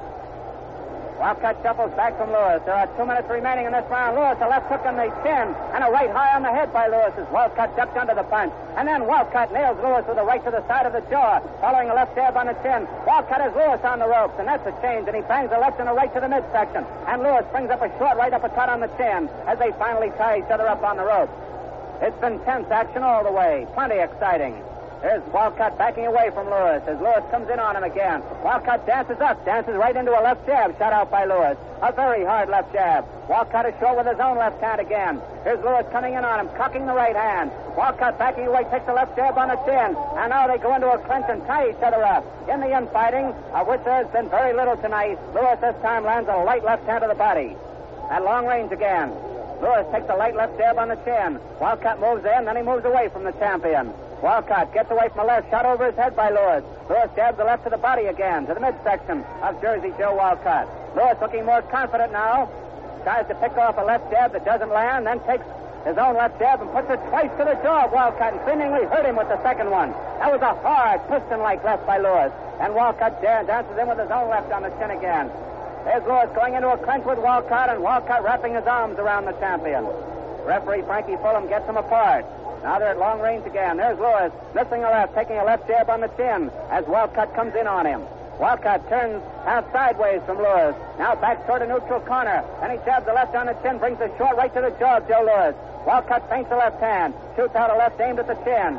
Walcott shuffles back from Louis. There are 2 minutes remaining in this round. Louis, a left hook on the chin and a right high on the head by Louis as Walcott ducked under the punch. And then Walcott nails Louis with a right to the side of the jaw, following a left jab on the chin. Walcott has Louis on the ropes, and that's a change, and he bangs a left and a right to the midsection. And Louis brings up a short right uppercut on the chin as they finally tie each other up on the ropes. It's been tense action all the way. Plenty exciting. There's Walcott backing away from Louis as Louis comes in on him again. Walcott dances right into a left jab shot out by Louis. A very hard left jab. Walcott is short with his own left hand again. Here's Louis coming in on him, cocking the right hand. Walcott backing away, takes a left jab on the chin. And now they go into a clinch and tie each other up. In the infighting, of which there has been very little tonight, Louis this time lands a light left hand to the body. At long range again. Louis takes a light left jab on the chin. Walcott moves in, then he moves away from the champion. Walcott gets away from a left shot over his head by Louis. Louis jabs the left to the body again, to the midsection of Jersey Joe Walcott. Louis looking more confident now. Tries to pick off a left jab that doesn't land, then takes his own left jab and puts it twice to the jaw of Walcott and seemingly hurt him with the second one. That was a hard, piston-like left by Louis. And Walcott dances in with his own left on the chin again. There's Louis going into a clinch with Walcott, and Walcott wrapping his arms around the champion. Referee Frankie Fulham gets them apart. Now they're at long range again. There's Louis, missing a left, taking a left jab on the chin as Walcott comes in on him. Walcott turns half sideways from Louis. Now back toward a neutral corner. And he jabs the left on the chin, brings the short right to the jaw of Joe Louis. Walcott feints the left hand, shoots out a left aimed at the chin.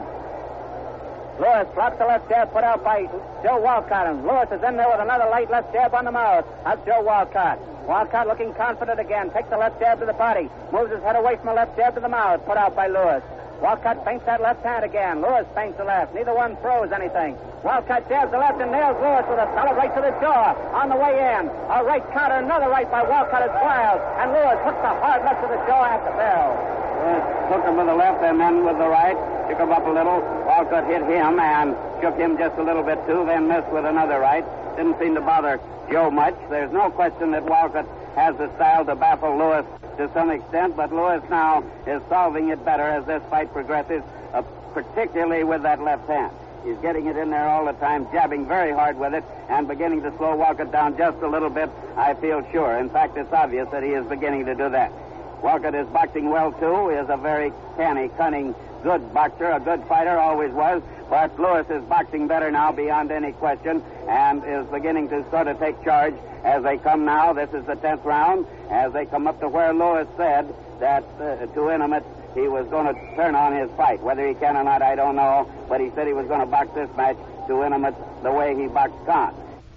Louis blocks the left jab put out by Joe Walcott, and Louis is in there with another light left jab on the mouth of Joe Walcott. Walcott looking confident again, takes the left jab to the body, moves his head away from a left jab to the mouth put out by Louis. Walcott feints that left hand again. Louis feints the left. Neither one throws anything. Walcott jabs the left and nails Louis with a solid right to the jaw on the way in. A right counter, another right by Walcott is wild, and Louis hooks a hard left to the jaw at the bell. Took him with the left and then with the right. Took him up a little. Walcott hit him and shook him just a little bit too, then missed with another right. Didn't seem to bother Joe much. There's no question that Walcott has the style to baffle Louis to some extent, but Louis now is solving it better as this fight progresses, particularly with that left hand. He's getting it in there all the time, jabbing very hard with it, and beginning to slow Wolcott down just a little bit, I feel sure. In fact, it's obvious that he is beginning to do that. Wolcott is boxing well, too. He is a very canny, cunning, good boxer, a good fighter, always was. But Lewis is boxing better now beyond any question and is beginning to sort of take charge as they come now. This is the 10th round. As they come up to where Lewis said that to Intimate he was going to turn on his fight. Whether he can or not, I don't know. But he said he was going to box this match to Intimate the way he boxed Kahn.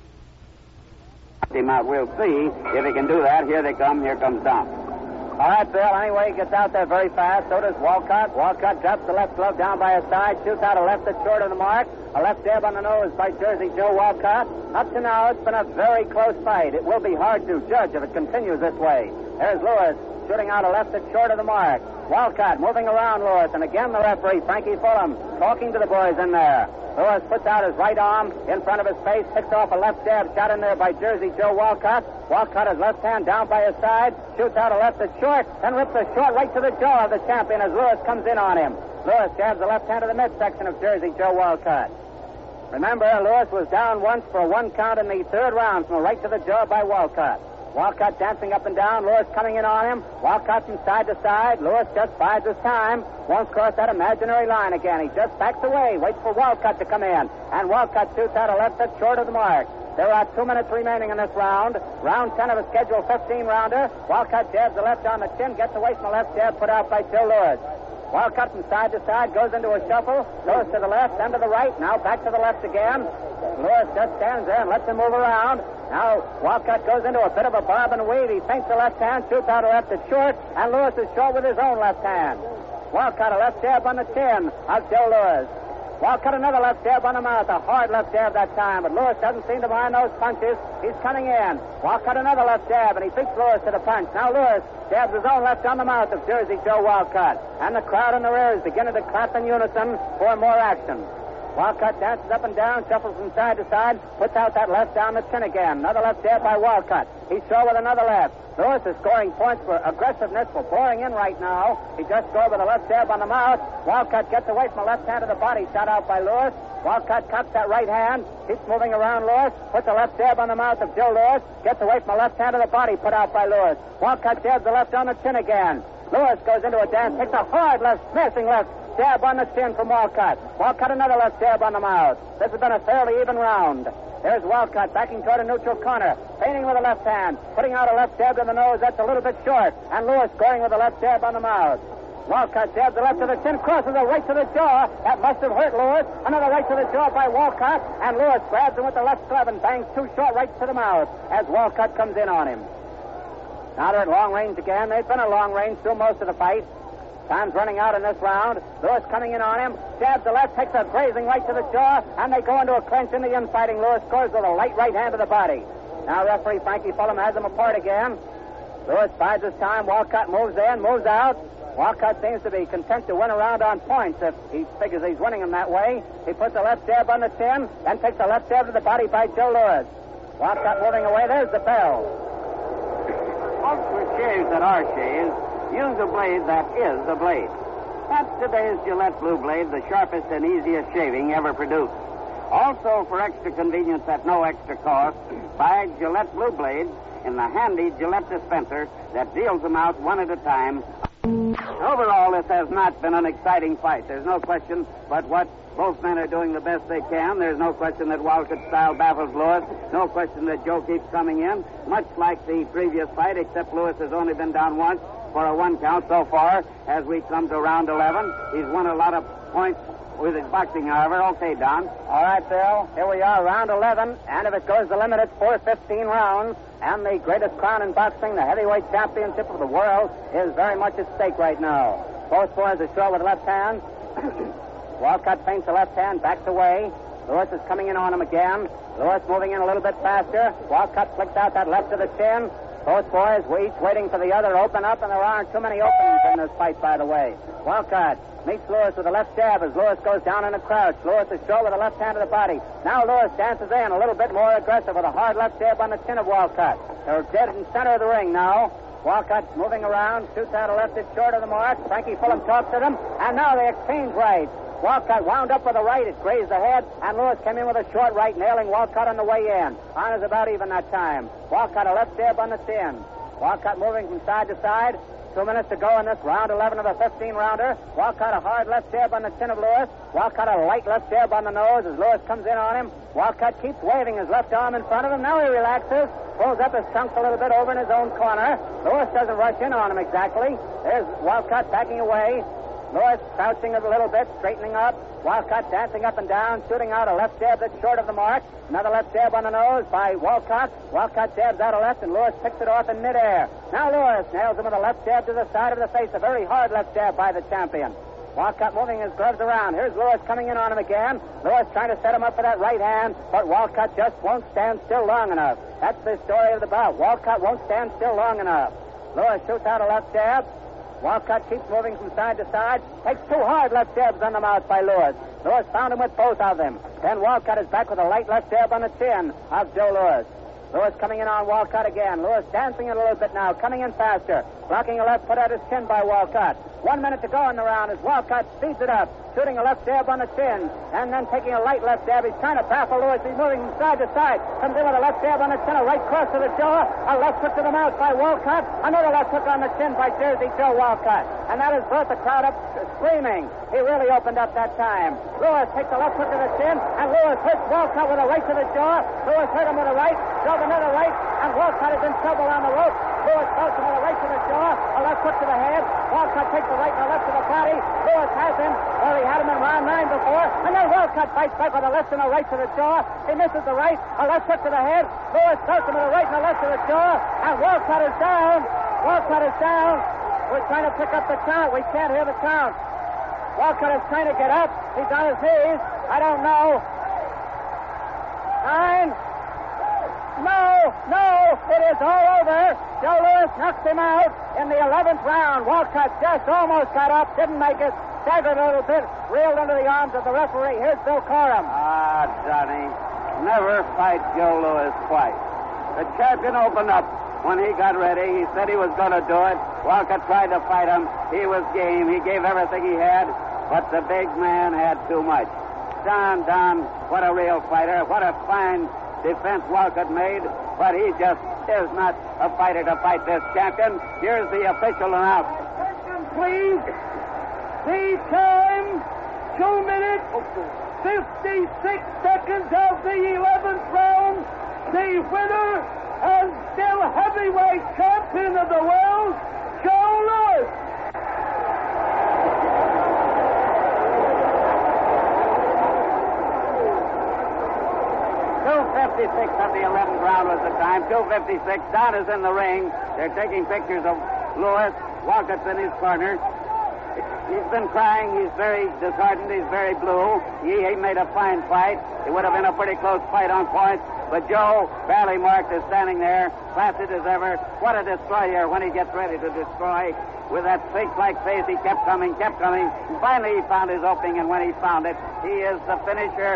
We'll see if he can do that. Here they come. Here comes Don. All right, Bill. Anyway, he gets out there very fast. So does Wolcott. Wolcott drops the left glove down by his side, shoots out a left that's short of the mark. A left jab on the nose by Jersey Joe Wolcott. Up to now, it's been a very close fight. It will be hard to judge if it continues this way. There's Lewis shooting out a left that's short of the mark. Wolcott moving around Lewis, and again the referee, Frankie Fulham, talking to the boys in there. Lewis puts out his right arm in front of his face, picks off a left jab shot in there by Jersey Joe Wolcott. Wolcott, his left hand down by his side, shoots out a left that's short, and rips a short right to the jaw of the champion as Lewis comes in on him. Lewis jabs the left hand to the midsection of Jersey Joe Wolcott. Remember, Lewis was down once for a 1 count in the 3rd round from a right to the jaw by Wolcott. Wolcott dancing up and down, Lewis coming in on him. Wolcott from side to side. Lewis just bides his time. Won't cross that imaginary line again. He just backs away, waits for Wolcott to come in. And Wolcott shoots out a left that's short of the mark. There are 2 minutes remaining in this round. Round 10 of a scheduled 15-rounder. Wolcott jabs the left on the chin, gets away from the left jab put out by Joe Lewis. Wolcott from side to side goes into a shuffle, goes to the left, then to the right, now back to the left again. Lewis just stands there and lets him move around. Now Wolcott goes into a bit of a bob and weave. He feints the left hand, shoots out a left that's short, and Lewis is short with his own left hand. Wolcott a left jab on the chin of Joe Lewis. Wolcott another left jab on the mouth, a hard left jab that time, but Lewis doesn't seem to mind those punches. He's coming in. Wolcott another left jab, and he beats Lewis to the punch. Now Lewis jabs his own left on the mouth of Jersey Joe Wolcott, and the crowd in the rear is beginning to clap in unison for more action. Wolcott dances up and down, shuffles from side to side, puts out that left down the chin again. Another left jab by Wolcott. He's short with another left. Lewis is scoring points for aggressiveness, for pouring in right now. He just scored with a left jab on the mouth. Wolcott gets away from the left hand of the body, shot out by Lewis. Wolcott cocks that right hand, keeps moving around Lewis, puts a left jab on the mouth of Joe Lewis, gets away from the left hand of the body, put out by Lewis. Wolcott jabs the left on the chin again. Lewis goes into a dance, takes a hard left, smashing left jab on the chin from Wolcott. Wolcott another left jab on the mouth. This has been a fairly even round. There's Wolcott backing toward a neutral corner, feinting with the left hand, putting out a left jab to the nose that's a little bit short, and Lewis scoring with a left jab on the mouth. Wolcott jabs the left to the chin, crosses a right to the jaw. That must have hurt Lewis. Another right to the jaw by Wolcott, and Lewis grabs him with the left glove and bangs 2 short rights to the mouth as Wolcott comes in on him. Now they're at long range again. They've been at long range through most of the fight. Time's running out in this round. Lewis coming in on him, jabs the left, takes a grazing right to the jaw, and they go into a clinch in the infighting. Lewis scores with a light right hand to the body. Now referee Frankie Fulham has them apart again. Lewis bides his time. Wolcott moves in, moves out. Wolcott seems to be content to win a round on points if he figures he's winning them that way. He puts a left jab on the chin, then takes a left jab to the body by Joe Lewis. Wolcott moving away. There's the bell. Folks with shaves that are shaves use a blade that is a blade. That's today's Gillette Blue Blade, the sharpest and easiest shaving ever produced. Also, for extra convenience at no extra cost, buy Gillette Blue Blades in the handy Gillette dispenser that deals them out one at a time. Overall, this has not been an exciting fight. There's no question but what both men are doing the best they can. There's no question that Wolcott's style baffles Lewis. No question that Joe keeps coming in, much like the previous fight, except Lewis has only been down once for a 1 count so far as we come to round 11. He's won a lot of points with his boxing, however. Okay, Don. All right, Bill. Here we are, round 11, and if it goes the limit, it's 4-15 rounds, and the greatest crown in boxing, the heavyweight championship of the world, is very much at stake right now. Both boys are short with left hand. Walcott feints the left hand, backs away. Lewis is coming in on him again. Lewis moving in a little bit faster. Walcott flicks out that left to the chin. Both boys were each waiting for the other to open up, and there aren't too many openings in this fight, by the way. Walcott meets Lewis with a left jab as Lewis goes down in a crouch. Lewis is short with the left hand of the body. Now Lewis dances in a little bit more aggressive with a hard left jab on the chin of Walcott. They're dead in center of the ring now. Walcott moving around, shoots out a left that's short of the mark. Frankie Fulham talks to them, and now they exchange rights. Walcott wound up with a right. It grazed the head, and Lewis came in with a short right, nailing Walcott on the way in. Honors about even that time. Walcott a left jab on the chin. Walcott moving from side to side. 2 minutes to go in this round 11 of a 15-rounder. Walcott a hard left jab on the chin of Lewis. Walcott a light left jab on the nose as Lewis comes in on him. Walcott keeps waving his left arm in front of him. Now he relaxes, pulls up his trunks a little bit over in his own corner. Lewis doesn't rush in on him exactly. There's Walcott backing away. Lewis crouching a little bit, straightening up. Walcott dancing up and down, shooting out a left jab that's short of the mark. Another left jab on the nose by Walcott. Walcott jabs out a left, and Lewis picks it off in midair. Now Lewis nails him with a left jab to the side of the face. A very hard left jab by the champion. Walcott moving his gloves around. Here's Lewis coming in on him again. Lewis trying to set him up for that right hand, but Walcott just won't stand still long enough. That's the story of the bout. Walcott won't stand still long enough. Lewis shoots out a left jab. Walcott keeps moving from side to side. Takes 2 hard left jabs on the mouth by Lewis. Lewis found him with both of them. Then Walcott is back with a light left jab on the chin of Joe Lewis. Lewis coming in on Walcott again. Lewis dancing it a little bit now, coming in faster. Blocking a left put at his chin by Walcott. 1 minute to go in the round as Walcott speeds it up, shooting a left jab on the chin, and then taking a light left jab. He's trying to baffle Lewis. He's moving from side to side. Comes in with a left jab on the chin, a right cross to the jaw, a left hook to the mouth by Walcott, another left hook on the chin by Jersey Joe Walcott. And that has brought the crowd up screaming. He really opened up that time. Lewis takes a left hook to the chin, and Lewis hits Walcott with a right to the jaw. Lewis hit him with a right, drove another right, and Walcott is in trouble on the rope. Lewis throws him with a right to the jaw, a left hook to the head. Walcott takes the right and the left to the body. Lewis has him. Well, he had him in round 9 before. And then Walcott fights back with a left and a right to the jaw. He misses the right, a left hook to the head. Lewis throws him with a right and a left to the jaw. And Walcott is down. Walcott is down. We're trying to pick up the count. We can't hear the count. Walcott is trying to get up. He's on his knees. I don't know. 9. No, it is all over. Joe Lewis knocks him out in the 11th round. Walcott just almost got up, didn't make it, staggered a little bit, reeled into the arms of the referee. Here's Bill Coram. Ah, Johnny, never fight Joe Lewis twice. The champion opened up when he got ready. He said he was going to do it. Walcott tried to fight him. He was game. He gave everything he had, but the big man had too much. Don, what a real fighter. What a fine defense Walcott made, but he just is not a fighter to fight this champion. Here's the official announcement. Please, the time, 2 minutes, 56 seconds of the 11th round. The winner and still heavyweight champion of the world, Joe Lewis. 2:56 of the 11th round was the time. 2:56. Don is in the ring. They're taking pictures of Lewis. Walcott's in his corner. He's been crying. He's very disheartened. He's very blue. He made a fine fight. It would have been a pretty close fight on points. But Joe Barleymark is standing there, placid as ever. What a destroyer when he gets ready to destroy. With that sphinx-like face, he kept coming. And finally, he found his opening, and when he found it, he is the finisher,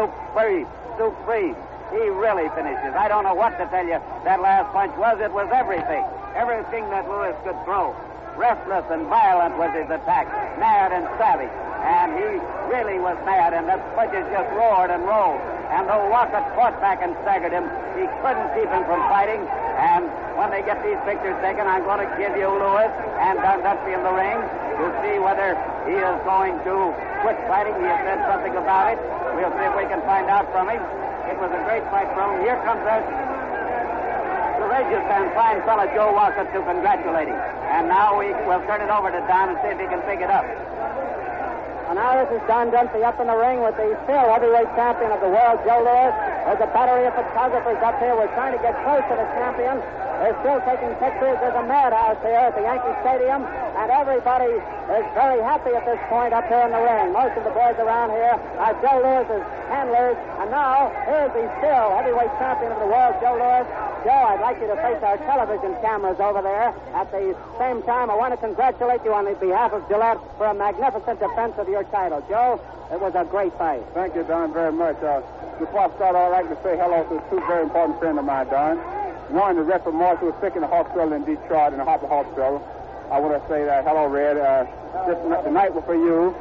supreme. He really finishes. I don't know what to tell you that last punch was. It was everything. Everything that Lewis could throw. Restless and violent was his attack. Mad and savage. And he really was mad, and the punches just roared and rolled. And though Walcott fought back and staggered him, he couldn't keep him from fighting. And when they get these pictures taken, I'm going to give you Lewis and Don Dusty in the ring to see whether he is going to quit fighting. He has said something about it. We'll see if we can find out from him. It was a great fight for him. Here comes us, courageous and fine fellow Joe Walcott to congratulate him. And now we'll turn it over to Don and see if he can pick it up. And now this is Don Dempsey up in the ring with the still heavyweight champion of the world, Joe Lewis. There's a battery of photographers up here. We're trying to get close to the champion. They're still taking pictures. There's a madhouse here at the Yankee Stadium, and everybody is very happy at this point up here in the ring. Most of the boys around here are Joe Lewis's handlers, and now here's the still heavyweight champion of the world, Joe Lewis. Joe, I'd like you to face our television cameras over there. At the same time, I want to congratulate you on the behalf of Gillette for a magnificent defense of your title. Joe, it was a great fight. Thank you, Don, very much. Before I start, I'd like to say hello to two very important friends of mine, Don. One, the Reverend Morris, who was sick in the hospital in Detroit, in the Harper Hospital. I want to say that, hello, Red. The night was for you.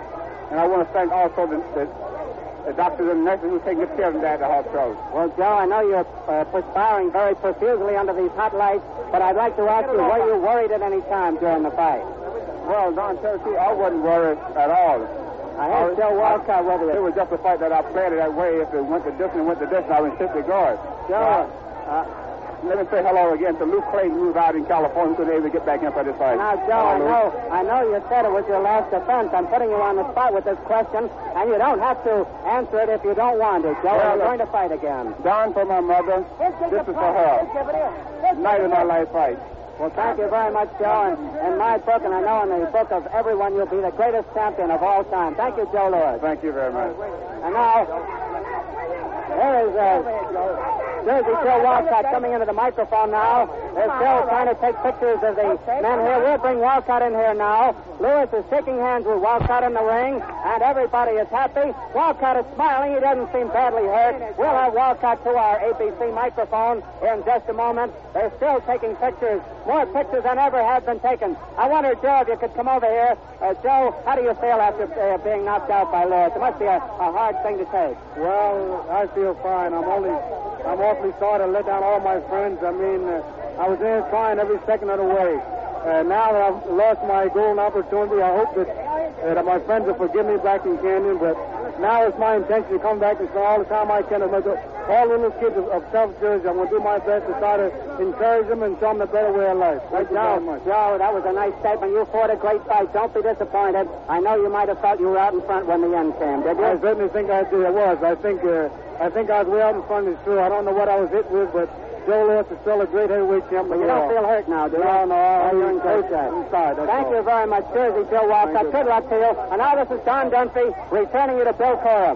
And I want to thank also the doctors and nurses who take good care of them there at the hospital. Well, Joe, I know you're perspiring very profusely under these hot lights, but I'd like to ask you, were you worried at any time during the fight? Well, Don Tennessee, I wasn't worried at all. I had Joe Walcott with you. It was just a fight that I played it that way. If it went the distance, I was simply guard. Joe, let me say hello again to Luke Clayton, who's out in California, who was able to get back in for this fight. now, Joe, I know you said it was your last defense. I'm putting you on the spot with this question, and you don't have to answer it if you don't want to, Joe. We're going to fight again. Don, for my mother, this is for her. Night of my life fight. Well, thank you very much, Joe. And in my book, and I know in the book of everyone, you'll be the greatest champion of all time. Thank you, Joe Louis. Thank you very much. And now, there is Jersey Joe Walcott coming into the microphone now. They're still trying to take pictures of the men here. We'll bring Walcott in here now. Louis is shaking hands with Walcott in the ring, and everybody is happy. Walcott is smiling. He doesn't seem badly hurt. We'll have Walcott to our ABC microphone in just a moment. They're still taking pictures, more pictures than ever have been taken. I wonder, Joe, if you could come over here. Joe, how do you feel after being knocked out by Louis? It must be a hard thing to take. Well, I feel fine. I'm awfully sorry to let down all my friends. I mean, I was there trying every second of the way. Now that I've lost my golden opportunity, I hope that my friends will forgive me back in Canyon. But now it's my intention to come back and spend all the time I can with all the little kids of South Jersey. I'm going to do my best to try to encourage them and show them the better way of life. Thank you very much. Joe, that was a nice statement. You fought a great fight. Don't be disappointed. I know you might have felt you were out in front when the end came, did you? I certainly think I did. I was. I think I was way out in front. It's true. I don't know what I was hit with, but Joe Louis is still a great heavyweight champion. You don't feel hurt now, do you? No. You're in great shape. Thank you very much, Jersey Joe Walcott. Good luck to you. And now this is Don Dunphy returning you to Bill Corum.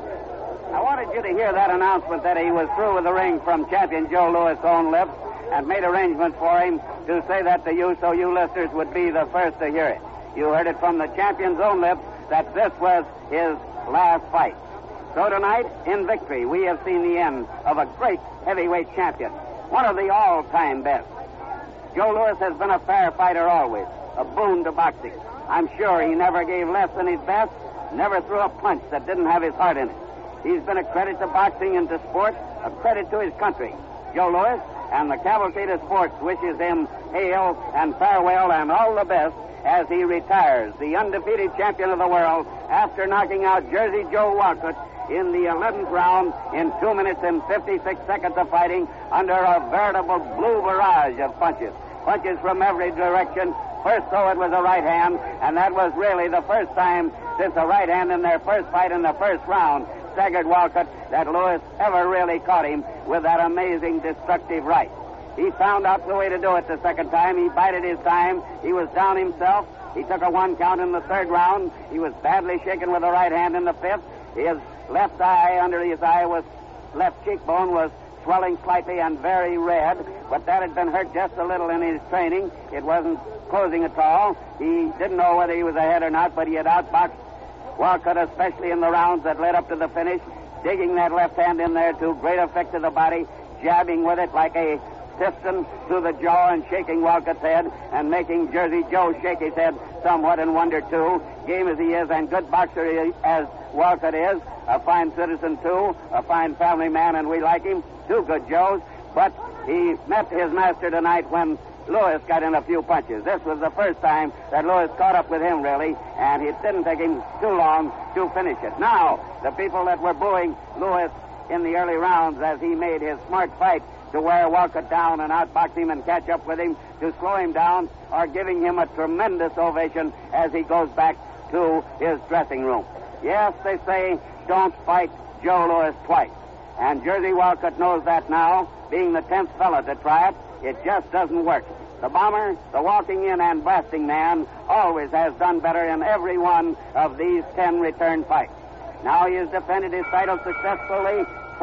I wanted you to hear that announcement that he was through with the ring from champion Joe Louis' own lips, and made arrangements for him to say that to you so you listeners would be the first to hear it. You heard it from the champion's own lips that this was his last fight. So tonight, in victory, we have seen the end of a great heavyweight champion, one of the all-time best. Joe Louis has been a fair fighter always, a boon to boxing. I'm sure he never gave less than his best, never threw a punch that didn't have his heart in it. He's been a credit to boxing and to sport, a credit to his country. Joe Louis and the Cavalcade of Sports wishes him hail and farewell and all the best as he retires, the undefeated champion of the world, after knocking out Jersey Joe Walcott in the 11th round in 2 minutes and 56 seconds of fighting under a veritable blue barrage of punches. Punches from every direction. First, though, it was a right hand, and that was really the first time since a right hand in their first fight in the first round staggered Walcott that Louis ever really caught him with that amazing destructive right. He found out the way to do it the second time. He bided his time. He was down himself. He took a 1 count in the third round. He was badly shaken with the right hand in the fifth. His left eye, under his eye, left cheekbone was swelling slightly and very red, but that had been hurt just a little in his training. It wasn't closing at all. He didn't know whether he was ahead or not, but he had outboxed Walcott, especially in the rounds that led up to the finish, digging that left hand in there to great effect to the body, jabbing with it like a piston through the jaw and shaking Walcott's head and making Jersey Joe shake his head somewhat in wonder, too. Game as he is and good boxer as Walcott is, a fine citizen, too, a fine family man, and we like him. Two good Joes, but he met his master tonight when Louis got in a few punches. This was the first time that Louis caught up with him, really, and it didn't take him too long to finish it. Now, the people that were booing Louis in the early rounds as he made his smart fight to wear Walcott down and outbox him and catch up with him, to slow him down, are giving him a tremendous ovation as he goes back to his dressing room. Yes, they say, don't fight Joe Louis twice. And Jersey Walcott knows that now, being the 10th fellow to try it. It just doesn't work. The bomber, the walking in and blasting man, always has done better in every one of these 10 return fights. Now he has defended his title successfully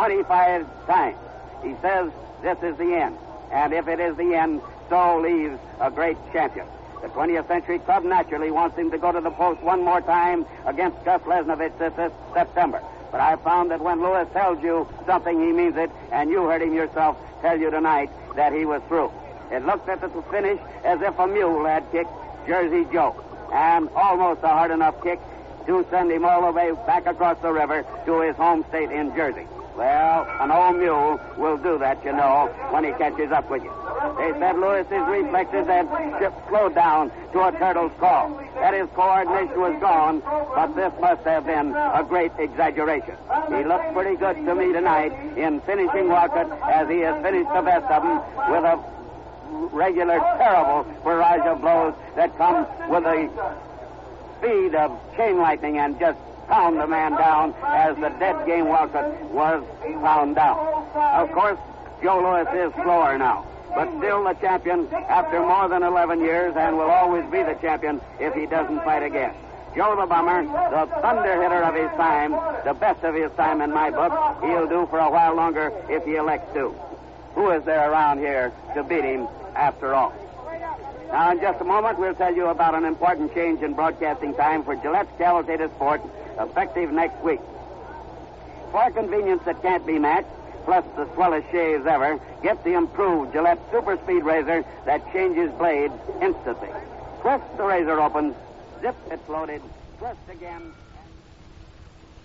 25 times. He says this is the end. And if it is the end, so leaves a great champion. The 20th Century Club naturally wants him to go to the post one more time against Gus Lesnovich this September. But I found that when Louis tells you something, he means it, and you heard him yourself tell you tonight that he was through. It looked at the finish as if a mule had kicked Jersey Joe, and almost a hard enough kick to send him all the way back across the river to his home state in Jersey. Well, an old mule will do that, you know, when he catches up with you. They said Lewis's reflexes had slowed down to a turtle's crawl, that his coordination was gone, but this must have been a great exaggeration. He looked pretty good to me tonight in finishing Wolcott as he has finished the best of them with a regular terrible barrage of blows that comes with the speed of chain lightning and just pound the man down as the dead game Wolcott was pound down. Of course, Joe Louis is slower now, but still the champion after more than 11 years and will always be the champion if he doesn't fight again. Joe the Bomber, the thunder hitter of his time, the best of his time in my book, he'll do for a while longer if he elects to. Who is there around here to beat him after all? Now, in just a moment, we'll tell you about an important change in broadcasting time for Gillette's Cavalcade of Sport, effective next week. For convenience that can't be matched, plus the swellest shaves ever, get the improved Gillette Super Speed Razor that changes blades instantly. Twist the razor open, zip it's loaded, twist again.